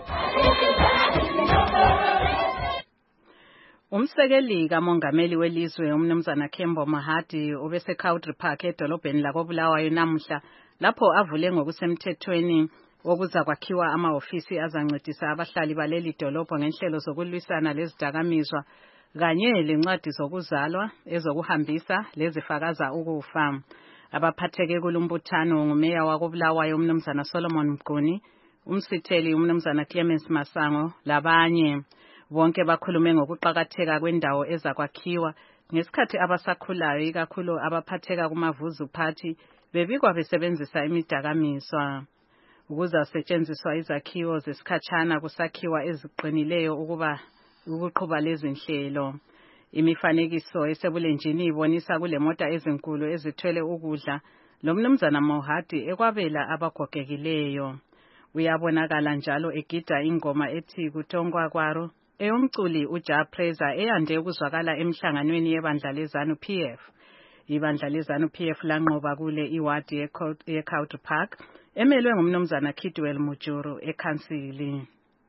Umsekeli kamongameli welizwe umnumzana Kembo Mahadi ubese Country Park edolobheni lakoBulawayo namhla lapho avule ngokusemthethweni okuza kwakhiwa ama-ofisi azancedisa abahlali baleli dolobho ngenhlelo zokulwisana lezidakamizwa kanye lencwadi zokuzalwa ezokuhambisa lezifakaza ukufa. Abaphatheke kulumbuthano ngumeya wakoBulawayo umnumzana Solomon Mguni, umsitheli umnumzana Clemens Masango labanye. Bonke bakhulume ngokuqhakatheka kwendawo ezakwakhiwa ngesikhathi abasakhulayo ikakhulu abaphatheka kumavuzu party bebikwa besebenzisa imidakamiswa. Ukuzasetshenziswa izakhiwo zesikhatshana kusakhiwa eziqinileyo ukuqhuba lezi nhlelo. Imifanekiso esebulenjini ibonisa kulemota ezinkulu ezithwele ukudla lomnumzana Mohadi ekwabela abagogekileyo. Uyabonakala njalo egida ingoma ethi kutongwa kwaro eyomculi uJa Preza eyande ukuzwakala emhlanganweni yebandla leZanu PF. Ibandla leZanu PF lanqoba kule iwadi yeCountry Park emelwe ngumnumzana Kidwell Mujuru ekhansili.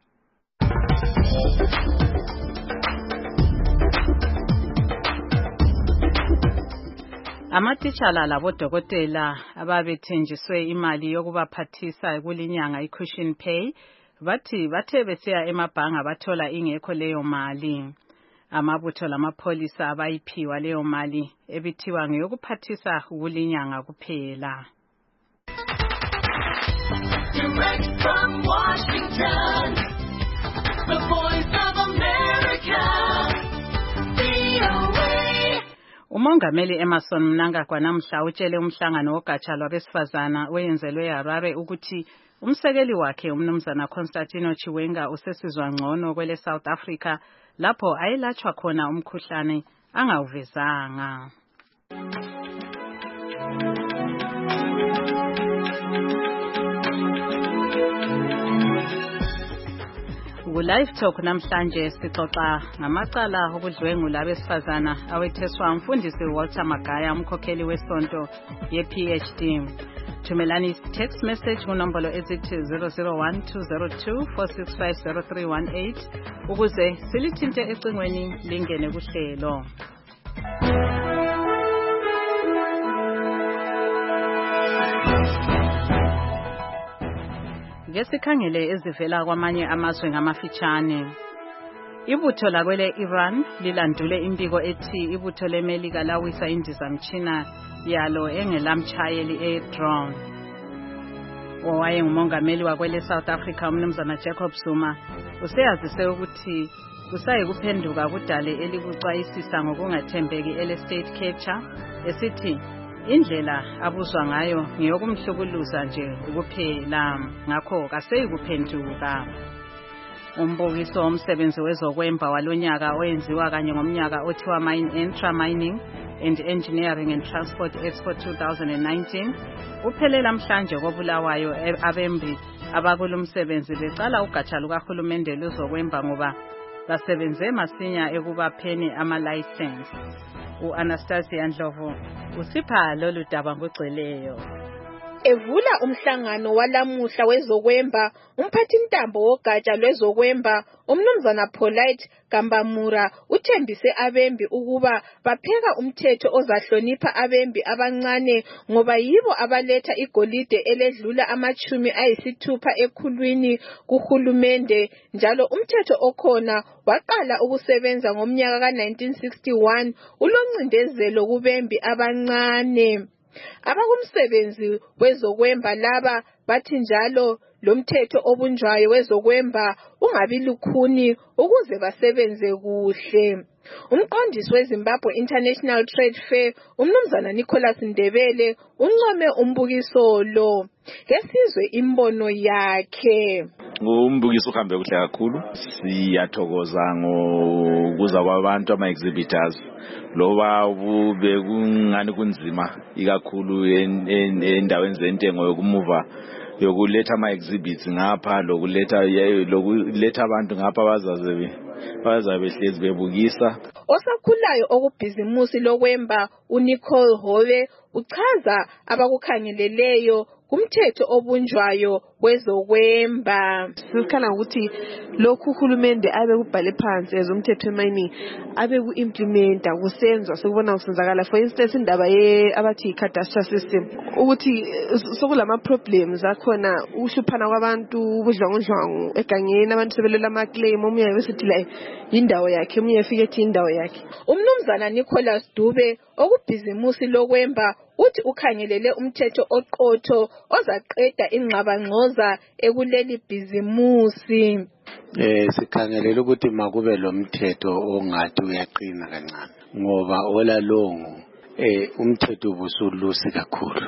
Amatitshala labodokotela ababethenjiswe imali yokubaphathisa kulinyanga i-cushion pay bathe besiya emabhanga bathola ingekho leyo mali. Amabutho lamapholisa abayiphiwa leyo mali ebithiwa ngeyokuphathisa kulinyanga kuphela. Direct from Washington, the voice Umongameli Emmerson Mnangagwa namhla utshele umhlangano wogatsha lwabesifazana oyenzelwe eHarare ukuthi umsekeli wakhe umnumzana Constantino Chiwenga usesizwa ngcono kwele South Africa lapho ayelatshwa khona umkhuhlane angawuvezanga. Live Talk namhlanje sixoxa ngamacala okudlwengula abesifazana awetheswa umfundisi Walter Magaya umkhokheli wesonto ye-PhD. Thumelani text message kunombolo ezithi 0012024650318 ukuze silithinte ecingweni lingene kuhlelo. Ngesikhangele ezivela kwamanye amazwe ngamafitshane. Ibutho lakwele Iran lilandule imbiko ethi ibutho leMelika lawisa indizamtshina yalo engelamtshayeli e-drone. Owayengumongameli wakwele South Africa umnumzana Jacob Zuma useyazise ukuthi kusayikuphenduka kudale elikucwayisisa ngokungathembeki ele-state capture esithi indlela abuzwa ngayo ngeyokumhlukuluza nje kuphela ngakho kaseyikuphenduka. Umbukiso womsebenzi wezokwemba walonyaka oyenziwa kanye ngomnyaka othiwa Mine Intra Mining and Engineering and Transport Expo 2019 uphelela mhlanje koBulawayo abembi abakulumsebenzi becala ugatsha lukahulumende luzokwemba ngoba basebenze masinya ekubapheni ama-license. U-Anastasia Ndlovu usipha lolu daba ngogcweleyo. Evula umhlangano walamuhla wezokwemba umphathintambo wogatsha lwezokwemba umnumzana Polite Gambamura uthembise abembi ukuba bapheka umthetho ozahlonipha abembi abancane ngoba yibo abaletha igolide eledlula ama-60 ekhulwini kuhulumende njalo umthetho okhona waqala ukusebenza ngomnyaka ka-1961 uloncindezelo kubembi abancane. Abakumsebenzi wezokwemba laba bathi njalo lo mthetho obunjwayo wezokwemba ungabi lukhuni ukuze basebenze kuhle. Umqondisi weZimbabwe International Trade Fair umnumzana Nicholas Ndebele uncome umbukiso lo. Kesizwe imbono yakhe. Umbukiso uhambe kuhle kakhulu. Siyathokoza ngokuza kwabantu ama-exhibitors loba bekungani kunzima ikakhulu endaweni zentengo yokumuva yokuletha ama-exhibits ngapha lokuletha abantu ngapha bazabe behlezi bebukisa. Osakhulayo okubhizimusi lokwemba uNicole Hove uchaza abakukhangeleleyo kumthetho obunjwayo wezokwemba. Sikhala ukuthi lokhu uhulumende abe kubhale phansi ezomthetho wemining abe ku-implementa kusenzwa sekubona kusenzakala. For instance indaba abathi cadastral system ukuthi sokulama problems akhona uhluphana kwabantu ubudlwangudlwangu egangeni abantu sebelela ama-claim omunye besithi la indawo yakhe omunye efike ethi indawo yakhe. Umnumzana Nicholas Dube okubhizimusi lokwemba uthi ukhangelele umthetho oqotho ozaqeda ingxabangxoza ekuleli bhizimusi. Sikhangelele ukuthi makube lo mthetho ongathi uyaqina kancane ngoba olalongo umthetho ubusulusi kakhulu.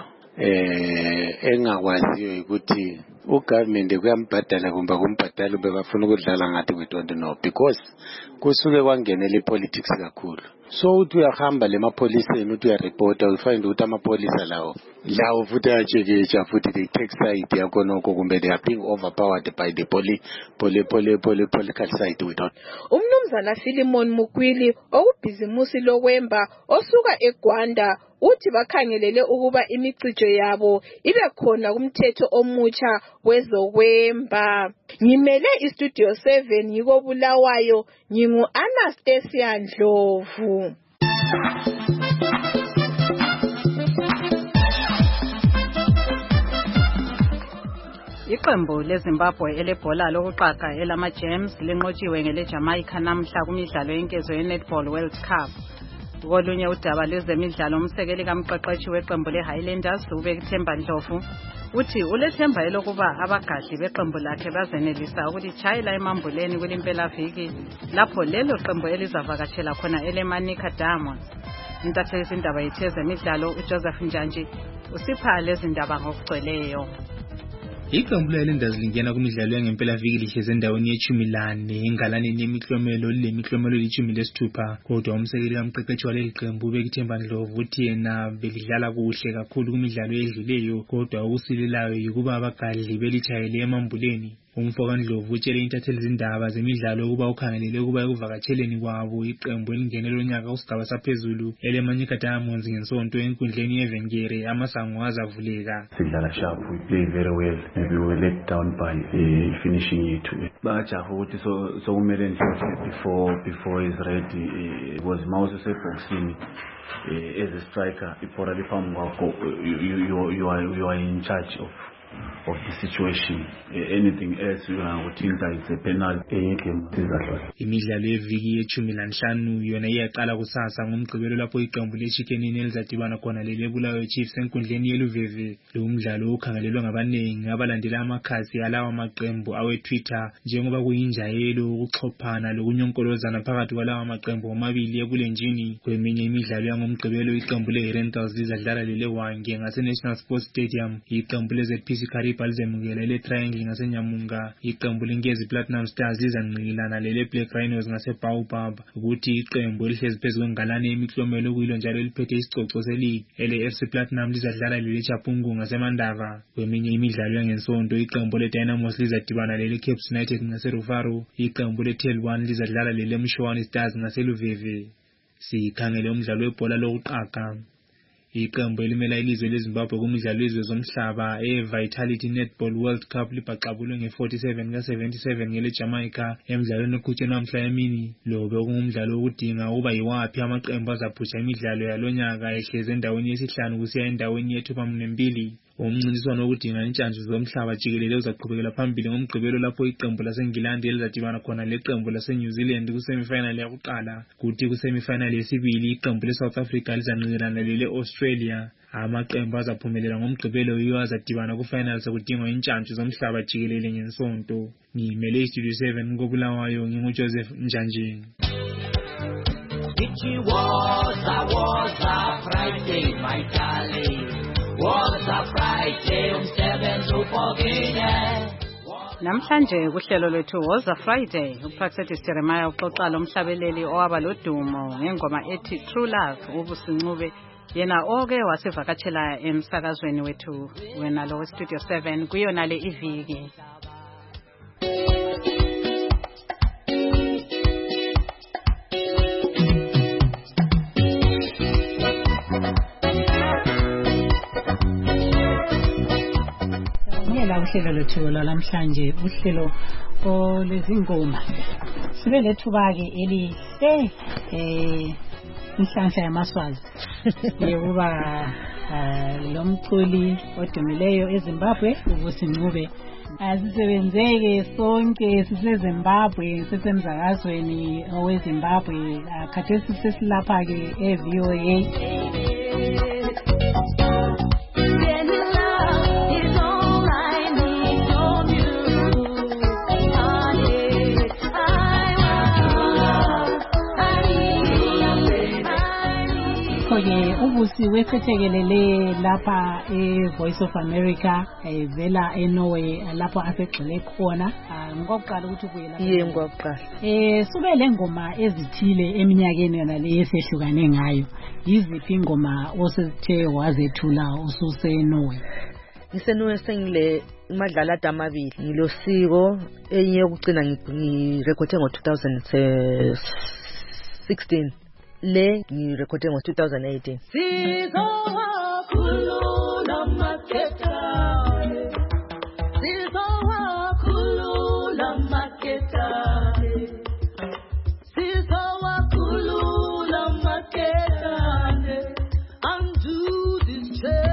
Engakwaziyo ukuthi ugovernment kuyambhadala kumbe kumbhadala bebafuna ukudlala ngathi we don't know because kusuke kwangenela ipolitics kakhulu. So uthi uyahamba lemapoliseni uthi uyareporta ufind ukuthi amapolisa lawo futhi ayacheketsha futhi they take side yakho nokho kumbe they are being overpowered by the political side we don't. Umnumzana Philemon Mukwili okubhizimusi lokwemba osuka eGwanda uthi bakhangelele ukuba imicijo yabo ibe khona kumthetho omutsha wezokwemba. Ngimele iStudio 7 yiko Bulawayo ngingu Anastasia Ndlovu. Iqembu leZimbabwe elebhola lokuqaga elama-Gems linqotshiwe ngeleJamaica namhla kumidlalo yenkezo ye-Netball World Cup. Kolunye udaba lwezemidlalo umsekeli kamqeqeshi weqembu le-Highlanders uBekithemba Ndlovu uthi ulethemba elokuba abagadli beqembu lakhe bazenelisa ukutshayela emambuleni kulimpelaviki lapho lelo qembu elizavakatshela khona eleManica Diamonds. intatheli yezindaba yethu yezemidlalo uJoseph Njantshi usipha lezi ndaba ngokugcweleyo. Iqembu lalendazi lingena kumidlalo yangempelaviki lihleze endaweni ye-14 engalaneni yemiklomelo lemiklomelo li-16 kodwa umsekeli kamqeqeshi waleli qembu uBekithemba Ndlovu uthi yena belidlala kuhle kakhulu kumidlalo edluleyo kodwa okusilelayo yikuba abagadli belitshayele emambuleni. Umfoka Ndlovu utshele intatheli zindaba zemidlalo ukuba ukhangelele ukuba ekuvakatsheleni kwabo iqembu elingenelo lonyaka kusigaba saphezulu eleManyika Diamonds ngensonto enkundleni yeVenkere amasango azavuleka. Sidlala sharp, we play very well. Maybe we were let down by finishing yethu. Bajaha ukuthi so kumele nje before is ready was mouse eseboxini as a striker ipora liphambi kwakho you are in charge of the situation. Anything else you think that it's a penalty imidlalo yeviki ye-15 yona iyaqala kusasa ngomgqibelo lapho iqembu leChickenini elizadibana khona leleBulawayo Chiefs enkundleni yeLuveve. Lo mdlalo ukhangelelwe ngabanengi abalandela amakhasi alawa maqembu awe-Twitter njengoba kuyinjayelo ukuxhophana lokunyonkolozana phakathi kwalawa maqembu omabili ebulenjini. Kweminye imidlalo yangomgqibelo iqembu le-Rentals lizadlala leleWange ngase-National Sports Stadium. Iqembu le-ZPC Kariba lizemukela ile-Triangle ngaseNyamunga. Iqembu leNkezi Platinum Stars lizanqilana lele-Black Rhinos ngase-Baobab. Ukuthi iqembu elihlezi phezu kwengalane yemiklomelo okuyilo njalo eliphethe isicoco seligi ele-FC Platinum lizadlala lele-Chapungu ngaseMandava. Kweminye imidlalo yangensonto iqembu le-Dynamos lizadibana lele-Cape United ngase-Rufaro. Iqembu le-Tel1 lizadlala lele-Mshwana Stars ngaseluveve. Sikhangele umdlalo webhola lokuqaga. Iqembu elimela ilizwe leZimbabwe kumidlalo yezwe zomhlaba e-Vitality Netball World Cup libhaqabulwe nge-47-77 ngeleJamaica emidlalweni eqhutshwe namhla emini. Lo bekungumdlalo wokudinga ukuba yiwaphi amaqembu azaphusha imidlalo yalonyaka ehleze endaweni yesihlanu kusiya endaweni ye-2 umncintiswano wokudinga intshantshu zomhlaba jikelele uzaqhubekela phambili ngomgqibelo lapho iqembu laseNgilandi elizadibana khona leqembu laseNew Zealand kusemifinal yakuqala. Kuthi kusemifinal yesibili iqembu leSouth Africa lizanqilana lele-Australia. Amaqembu azaphumelela ngomgqibelo yiwo azadibana kufinal sokudingwa intshantshu zomhlaba jikelele ngensonto. Ngimele iStudio 7 koBulawayo nginguJoseph Njantshi. It was a Friday, my darling. Was a Friday, umsebenzi ufokile. Namhlanje kuhlelo lwethu was a Friday uProfessor Jeremiah uxoxa lomhlabeleli owaba lodumo ngengoma ethi True Love ubusincube yena oke wasivakatshela emsakazweni wethu wena lo Studio 7 kuyona le iviki. Uhlelo lethu lamhlanje uhlelo olezingoma sibe lethuba ke elihle inhlanhla yamaswazi yokuba lomculi odumileyo eZimbabwe ubusincube asisebenzeke sonke siseZimbabwe sisemsakazweni oweZimbabwe khathesi sesilapha ke eVOA. Ubusi wesethekelele lapha eVoice of America vela eNorway lapho asegxile khona ngokuqala ukuthi ubuye lapha yebo ngokuqala sube lengoma ezithile eminyakeni yona le esehlukane ngayo yiziphi ingoma osithe wazethula ususeNorway? NgiseNorway sengile madlala damabili ngilosiko enye yokucina ngirekhode ngo-2016 le ngirekhode ngo-2018. Sizowakhulula maketane, sizowakhulula maketane, sizowakhulula maketane, undo this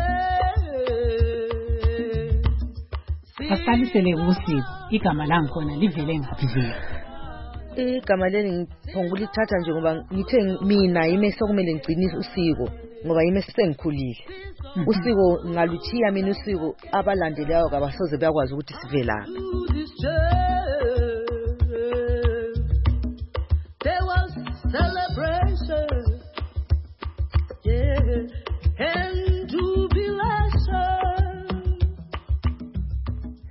chain. Asalisele usiko igama langikhona livele ngaphi vele? Igama leli ngiphongulithatha nje ngoba ngithe mina yime sokumele ngigcinise usiko ngoba yime sengikhulile. Usiko ngaluthiya mina usiko abalandelayo kabasoze bayakwazi ukuthi sivelaphi. There was celebration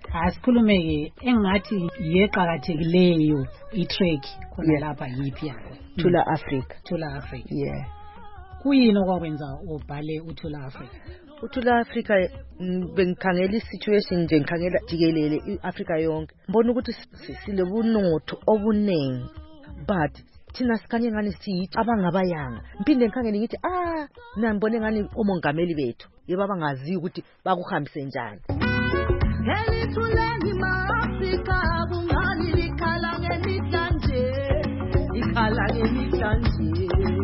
asikhulumeke engathi yeqhakathekileyo itrack khona lapha yipi yakho Thula Africa. Thula Africa. Yeah. Kuyini okwakwenza ubhale uThula Africa? uThula Africa bengikhangela isituation nje ngikhangela jikelele iAfrica yonke. Mbona ukuthi silebunotho obunengi but thina sikhanye ngani sithi abangabayanga. Mphinde ngikhangele ngithi nambone ngani omongameli bethu yeba bangazi ukuthi bakuhambise njani. Elithuleni maAfrika kungani likhala ngemihlanje ikhala ngemihlanje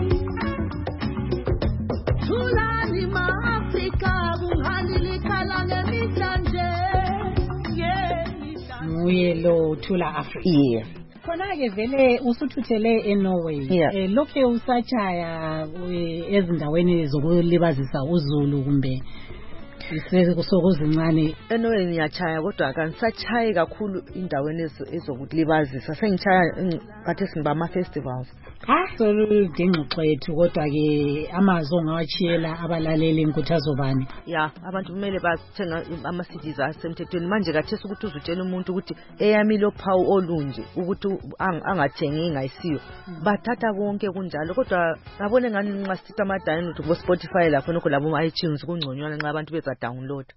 Thulani maAfrika kungani likhala ngemihlanje nguye lo Thula Africa. Yeah. Khona ke vele usuthuthele eNorway. Lokho usachaya ezindaweni zokulibazisa uZulu kumbe sokuzincane eNorway ngiyachaya kodwa akanisachaya kakhulu indaweni ezokulibazisa sengichaya kade singiba ama festivals. Soludingxoxo yethu kodwa ke amazwi ongawachiyela abalaleli inkuthazo bani? Ya abantu kumele bathenga ama CDs asemthethweni manje kathesa ukuthi uzutshela umuntu ukuthi eyami lo phawu olunje ukuthi angathengi ngayisiyo bathatha konke kunjalo kodwa ngabone ngani nxa sithi ama download ku Spotify lapho nokho labo iTunes kungconywana nxa abantu beza download.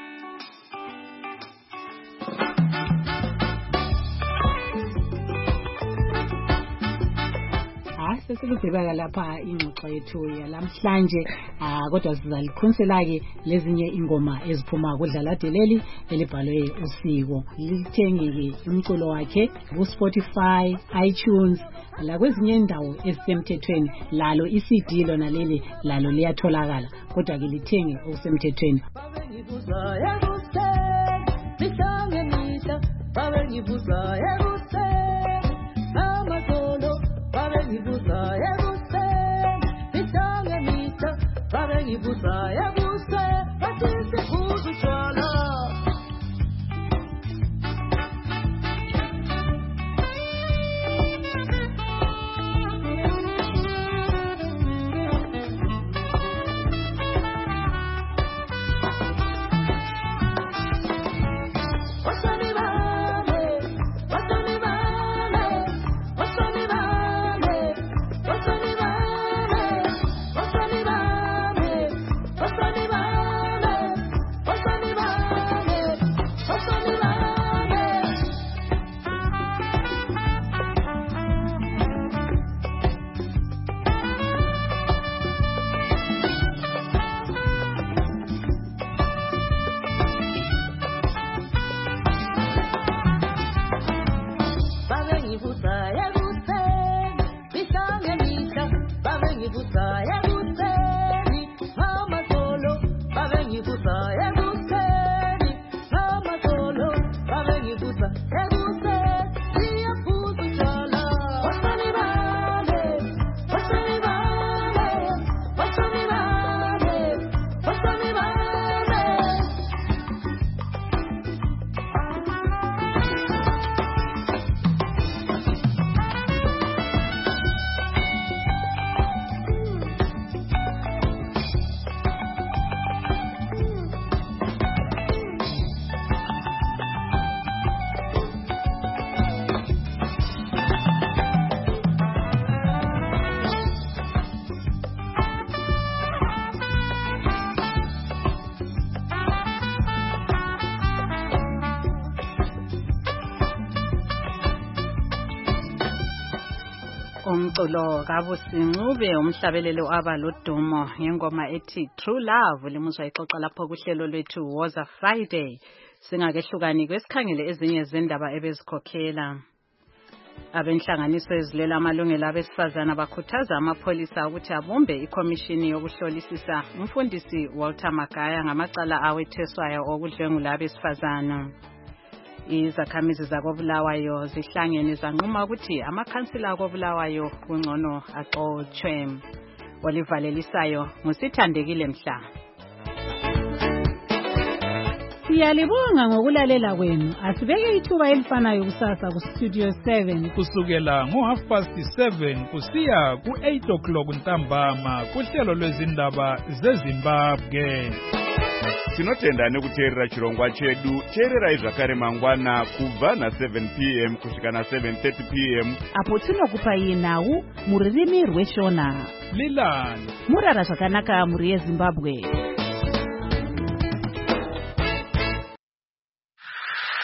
Sesikudibeka lapha ingxoxo yethu yalamhlanje kodwa sizalikhonsela ke lezinye ingoma eziphuma kudlala deleli elibhalwe usiko lithengeke umculo wakhe ku Spotify, iTunes la kwezinye indawo ezisemthethweni lalo iCD lona leli lalo liyatholakala kodwa ke lithenge okusemthethweni. Umculo kaBusincube umhlabelelo abalodumo ngengoma ethi True Love limuzwa ixoxa lapho kuhlelo lwethu Woza Friday singakehlukani kwesikhangele ezinye zendaba ebezikhokhela. Abenhlanganiso ezilela amalungelo abesifazana bakhuthaza amapholisa ukuthi abumbe ikomishini yokuhlolisisa umfundisi Walter Magaya ngamacala awetheswayo okudlwengula abesifazana. Izakhamizi zakoBulawayo zihlangene zanquma ukuthi amakhansila akoBulawayo kungcono axoxwe. Olivalelisayo ngusithandekile Mhla. Siyalibonga ngokulalela kwenu. Asibeke ithuba elifanayo kusasa ku Studio 7 kusukela ngo7:30 kusiya ku8 o'clock ntambama kuhlelo lwezindaba zeZimbabwe. Tinotenda nekuteerera chirongwa chedu. Teererai zvakare mangwana kubva na7 p.m. kusvika na7:30 p.m. apo tinokupai nhau mururimi rweshona. Lilan murara zvakanaka muri yeZimbabwe.